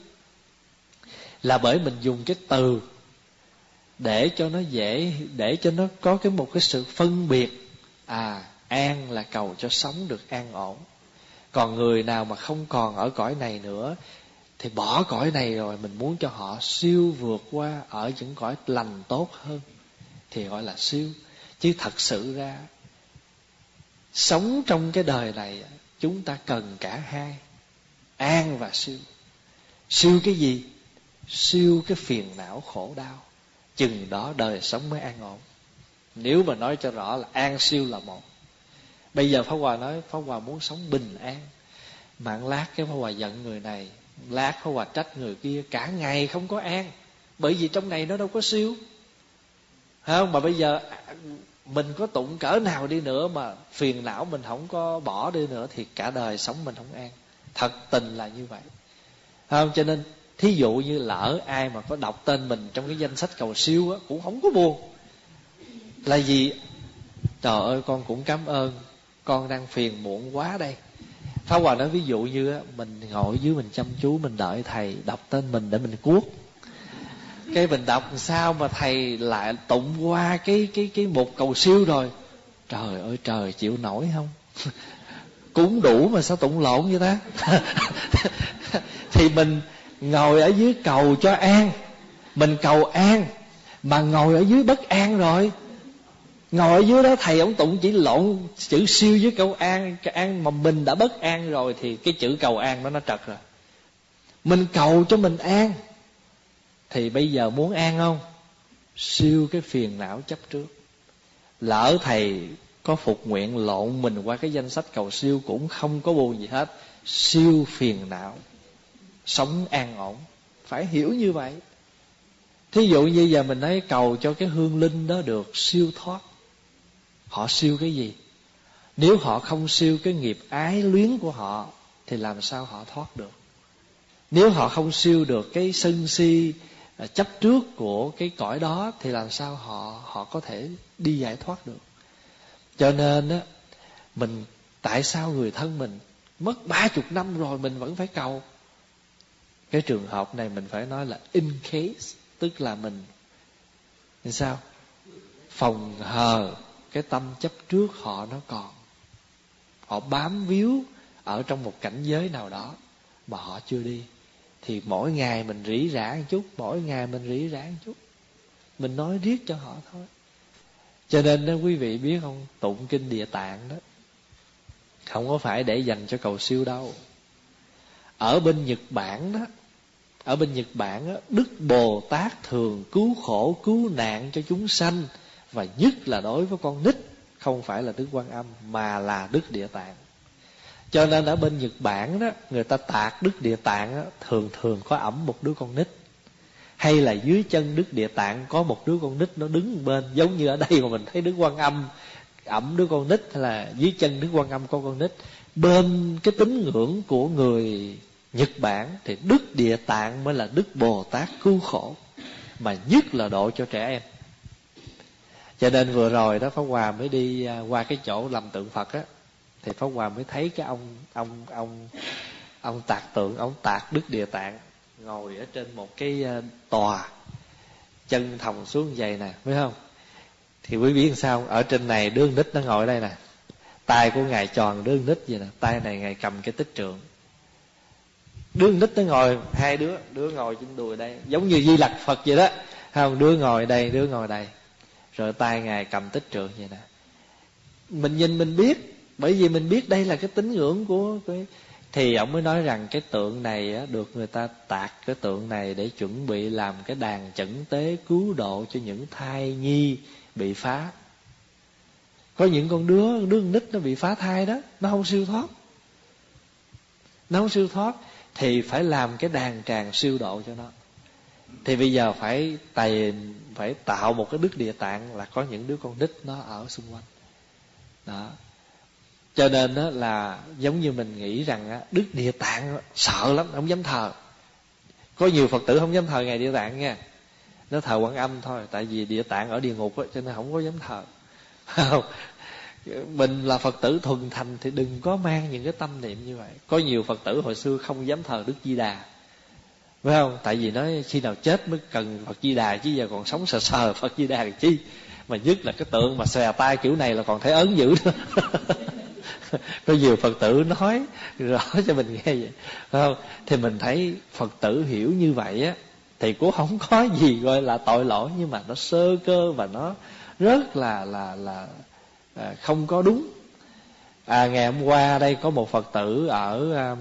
[SPEAKER 3] là bởi mình dùng cái từ để cho nó dễ, để cho nó có cái một cái sự phân biệt. À, an là cầu cho sống được an ổn. Còn người nào mà không còn ở cõi này nữa thì bỏ cõi này rồi, mình muốn cho họ siêu vượt qua ở những cõi lành tốt hơn thì gọi là siêu. Chứ thật sự ra sống trong cái đời này chúng ta cần cả hai, an và siêu. Siêu cái gì? Siêu cái phiền não khổ đau, chừng đó đời sống mới an ổn. Nếu mà nói cho rõ là an siêu là một. Bây giờ Pháp Hòa nói Pháp Hòa muốn sống bình an, mạng lát cái Pháp Hòa giận người này, lát Pháp Hòa trách người kia, cả ngày không có an. Bởi vì trong này nó đâu có siêu, không? Mà bây giờ mình có tụng cỡ nào đi nữa mà phiền não mình không có bỏ đi nữa thì cả đời sống mình không an. Thật tình là như vậy, không? Cho nên thí dụ như lỡ ai mà có đọc tên mình trong cái danh sách cầu siêu á, cũng không có buồn. Là gì? Trời ơi, con cũng cảm ơn, con đang phiền muộn quá đây. Pháp Hòa nói ví dụ như á, mình ngồi dưới mình chăm chú, mình đợi thầy đọc tên mình để mình cuốc. Cái mình đọc sao mà thầy lại tụng qua cái cái cái mục cầu siêu rồi. Trời ơi trời, chịu nổi không? cũng đủ mà sao tụng lộn vậy ta? Thì mình ngồi ở dưới cầu cho an, mình cầu an mà ngồi ở dưới bất an rồi. Ngồi ở dưới đó thầy ông tụng chỉ lộn chữ siêu với câu an, cái an mà mình đã bất an rồi thì cái chữ cầu an đó nó trật rồi. Mình cầu cho mình an, thì bây giờ muốn an không? Siêu cái phiền não chấp trước. Lỡ thầy có phục nguyện lộn mình qua cái danh sách cầu siêu cũng không có buồn gì hết. Siêu phiền não, sống an ổn. Phải hiểu như vậy. Thí dụ như giờ mình nói cầu cho cái hương linh đó được siêu thoát. Họ siêu cái gì? Nếu họ không siêu cái nghiệp ái luyến của họ thì làm sao họ thoát được? Nếu họ không siêu được cái sân si chấp trước của cái cõi đó thì làm sao họ họ có thể đi giải thoát được? Cho nên á, mình tại sao người thân mình mất ba chục năm rồi mình vẫn phải cầu? Cái trường hợp này mình phải nói là in case, tức là mình như sao? Phòng hờ cái tâm chấp trước họ nó còn. Họ bám víu ở trong một cảnh giới nào đó mà họ chưa đi. Thì mỗi ngày mình rỉ rả một chút, mỗi ngày mình rỉ rả một chút, mình nói riết cho họ thôi. Cho nên đó quý vị biết không, tụng kinh Địa Tạng đó không có phải để dành cho cầu siêu đâu. Ở bên Nhật Bản đó, ở bên Nhật Bản đó, Đức Bồ Tát thường cứu khổ cứu nạn cho chúng sanh, và nhất là đối với con nít, không phải là Đức Quan Âm mà là Đức Địa Tạng. Cho nên ở bên Nhật Bản đó, người ta tạc Đức Địa Tạng đó, thường thường có ẵm một đứa con nít, hay là dưới chân Đức Địa Tạng có một đứa con nít nó đứng bên, giống như ở đây mà mình thấy Đức Quan Âm ẵm đứa con nít, hay là dưới chân Đức Quan Âm có con nít. Bên cái tín ngưỡng của người Nhật Bản thì Đức Địa Tạng mới là Đức Bồ Tát cứu khổ, mà nhất là độ cho trẻ em. Cho nên vừa rồi đó Pháp Hòa mới đi qua cái chỗ làm tượng Phật á, thì Pháp Hòa mới thấy cái ông ông ông ông tạc tượng, ông tạc Đức Địa Tạng ngồi ở trên một cái tòa, chân thòng xuống vậy nè, biết không? Thì quý vị biết sao? Ở trên này đứa nít nó ngồi ở đây nè, tay của ngài tròn đứa nít vậy nè, tay này ngài cầm cái tích trượng. Đứa nít nó ngồi, hai đứa, đứa ngồi trên đùi đây, giống như Di Lặc Phật vậy đó, không? Đứa ngồi đây, đứa ngồi đây, rồi tay ngài cầm tích trượng vậy nè. Mình nhìn mình biết, bởi vì mình biết đây là cái tín ngưỡng của cái... Thì ông mới nói rằng cái tượng này á, được người ta tạc cái tượng này để chuẩn bị làm cái đàn chẩn tế cứu độ cho những thai nhi bị phá. Có những con đứa, đứa nít nó bị phá thai đó, nó không siêu thoát, nó không siêu thoát thì phải làm cái đàn tràng siêu độ cho nó. Thì bây giờ phải tìm, phải tạo một cái Đức Địa Tạng là có những đứa con nít nó ở xung quanh đó. Cho nên đó là giống như mình nghĩ rằng á, Đức Địa Tạng sợ lắm, không dám thờ. Có nhiều Phật tử không dám thờ ngài Địa Tạng nha, nó thờ Quan Âm thôi, tại vì Địa Tạng ở địa ngục á, cho nên không có dám thờ. Mình là Phật tử thuần thành thì đừng có mang những cái tâm niệm như vậy. Có nhiều Phật tử hồi xưa không dám thờ Đức Di Đà, phải không? Tại vì nói khi nào chết mới cần Phật Di Đà, chứ giờ còn sống sờ sờ Phật Di Đà chi. Mà nhất là cái tượng mà xòe tay kiểu này là còn thấy ớn dữ nữa. Có nhiều Phật tử nói rõ cho mình nghe vậy, phải không? Thì mình thấy Phật tử hiểu như vậy á, thì cũng không có gì gọi là tội lỗi, nhưng mà nó sơ cơ và nó rất là là là à, không có đúng. À, ngày hôm qua đây có một Phật tử ở um,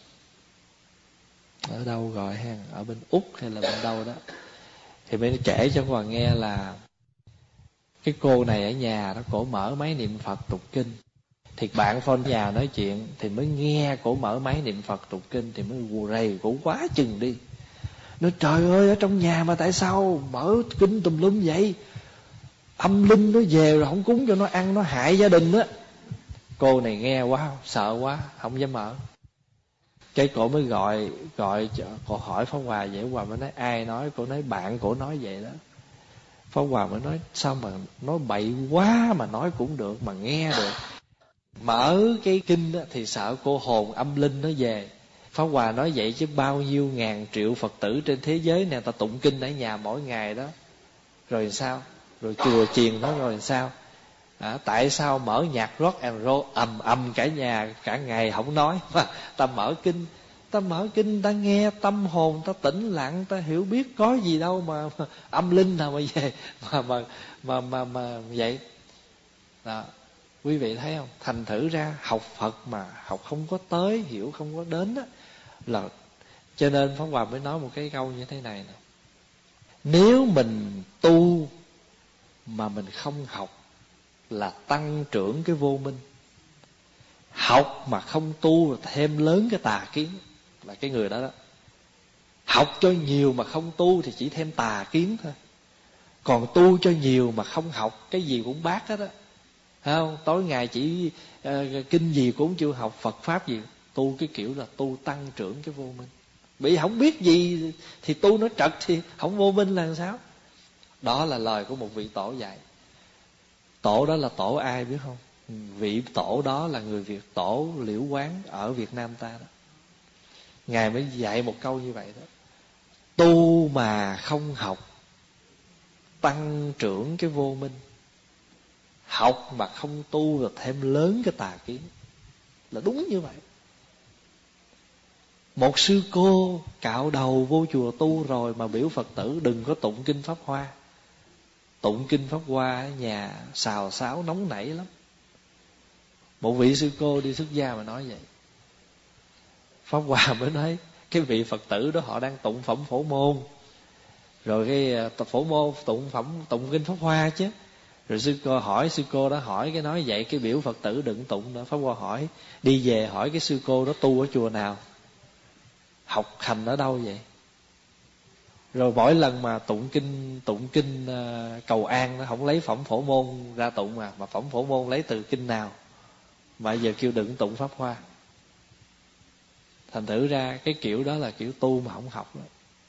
[SPEAKER 3] ở đâu gọi ha, ở bên Úc hay là bên đâu đó, thì mới kể cho Hoàng nghe là cái cô này ở nhà đó, cổ mở máy niệm Phật tụng kinh. Thì bạn phone nhà nói chuyện thì mới nghe cổ mở máy niệm Phật tụng kinh, thì mới gù rầy cổ quá chừng đi. Nói trời ơi, ở trong nhà mà tại sao mở kinh tùm lum vậy? Âm linh nó về rồi không cúng cho nó ăn, nó hại gia đình á. Cô này nghe quá, sợ quá, không dám mở. Cái cổ mới gọi gọi cổ hỏi Pháp Hòa vậy. Pháp Hòa mới nói ai nói? Cổ nói bạn cổ nói vậy đó. Pháp Hòa mới nói sao mà nói bậy quá mà nói cũng được, mà nghe được. Mở cái kinh đó, thì sợ cô hồn âm linh nó về. Pháp Hòa nói vậy chứ bao nhiêu ngàn triệu Phật tử trên thế giới này ta tụng kinh ở nhà mỗi ngày đó, rồi sao? Rồi chùa chiền nó rồi sao? À, tại sao mở nhạc rock and roll ầm ầm cả nhà cả ngày không nói, mà ta mở kinh, ta mở kinh ta nghe tâm hồn ta tĩnh lặng, ta hiểu biết có gì đâu mà, mà âm linh nào mà về mà mà mà mà, mà vậy đó. Quý vị thấy không? Thành thử ra học Phật mà học không có tới, hiểu không có đến đó, là cho nên Pháp Hòa mới nói một cái câu như thế này nè: nếu mình tu mà mình không học là tăng trưởng cái vô minh, học mà không tu là thêm lớn cái tà kiến, là cái người đó đó. Học cho nhiều mà không tu thì chỉ thêm tà kiến thôi. Còn tu cho nhiều mà không học, cái gì cũng bác hết á, không? Tối ngày chỉ uh, kinh gì cũng chưa học, Phật pháp gì, tu cái kiểu là tu tăng trưởng cái vô minh. Bởi vì không biết gì thì tu nó trật thì không vô minh là sao? Đó là lời của một vị tổ dạy. Tổ đó là tổ ai biết không? Vị tổ đó là người Việt, tổ Liễu Quán ở Việt Nam ta đó. Ngài mới dạy một câu như vậy đó: tu mà không học tăng trưởng cái vô minh, học mà không tu là thêm lớn cái tà kiến. Là đúng như vậy. Một sư cô cạo đầu vô chùa tu rồi mà biểu Phật tử đừng có tụng kinh Pháp Hoa. Tụng kinh Pháp Hoa ở nhà xào xáo nóng nảy lắm. Một vị sư cô đi xuất gia mà nói vậy. Pháp Hòa mới nói cái vị Phật tử đó họ đang tụng phẩm Phổ Môn, rồi cái tập Phổ Môn tụng phẩm tụng kinh Pháp Hoa chứ. Rồi sư cô hỏi, sư cô đó hỏi cái nói vậy, cái biểu Phật tử đừng tụng nữa. Pháp Hòa hỏi, đi về hỏi cái sư cô đó tu ở chùa nào, học hành ở đâu vậy. Rồi mỗi lần mà tụng kinh tụng kinh uh, cầu an nó không lấy phẩm Phổ Môn ra tụng, mà mà phẩm Phổ Môn lấy từ kinh nào mà giờ kêu đừng tụng Pháp Hoa. Thành thử ra cái kiểu đó là kiểu tu mà không học đó.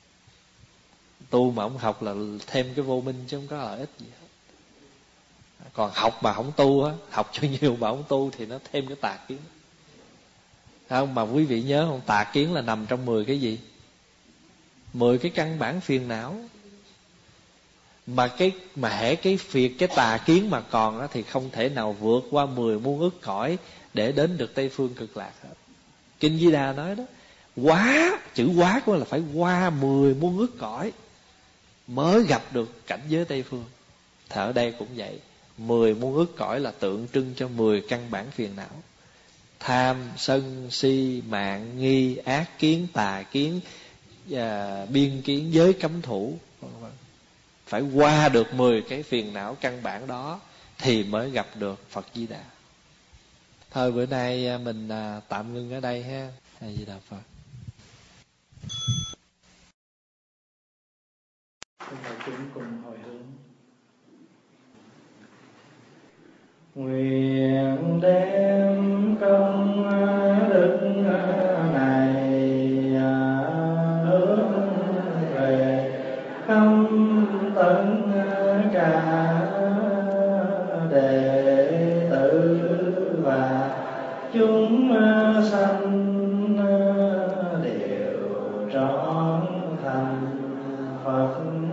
[SPEAKER 3] Tu mà không học là thêm cái vô minh chứ không có lợi ích gì hết. Còn học mà không tu á, học cho nhiều mà không tu thì nó thêm cái tà kiến. Không, mà quý vị nhớ không, tà kiến là nằm trong mười cái gì? Mười cái căn bản phiền não. Mà cái mà hễ cái phiền cái tà kiến mà còn á, thì không thể nào vượt qua mười muôn ức cõi để đến được Tây phương cực lạc hết. Kinh Di Đà nói đó, quá, chữ quá của là phải qua mười muôn ức cõi mới gặp được cảnh giới Tây phương. Thì ở đây cũng vậy, mười muôn ức cõi là tượng trưng cho mười căn bản phiền não: tham, sân, si, mạng, nghi, ác kiến, tà kiến, và biên kiến, giới cấm thủ. Phải qua được mười cái phiền não căn bản đó thì mới gặp được Phật Di Đà. Thôi bữa nay mình tạm ngưng ở đây ha. A Di Đà Phật.
[SPEAKER 2] Chúng cùng hồi hướng. Nguyện đem công đức này hướng về khắp tận cả đệ tử và chúng sanh đều trọn thành Phật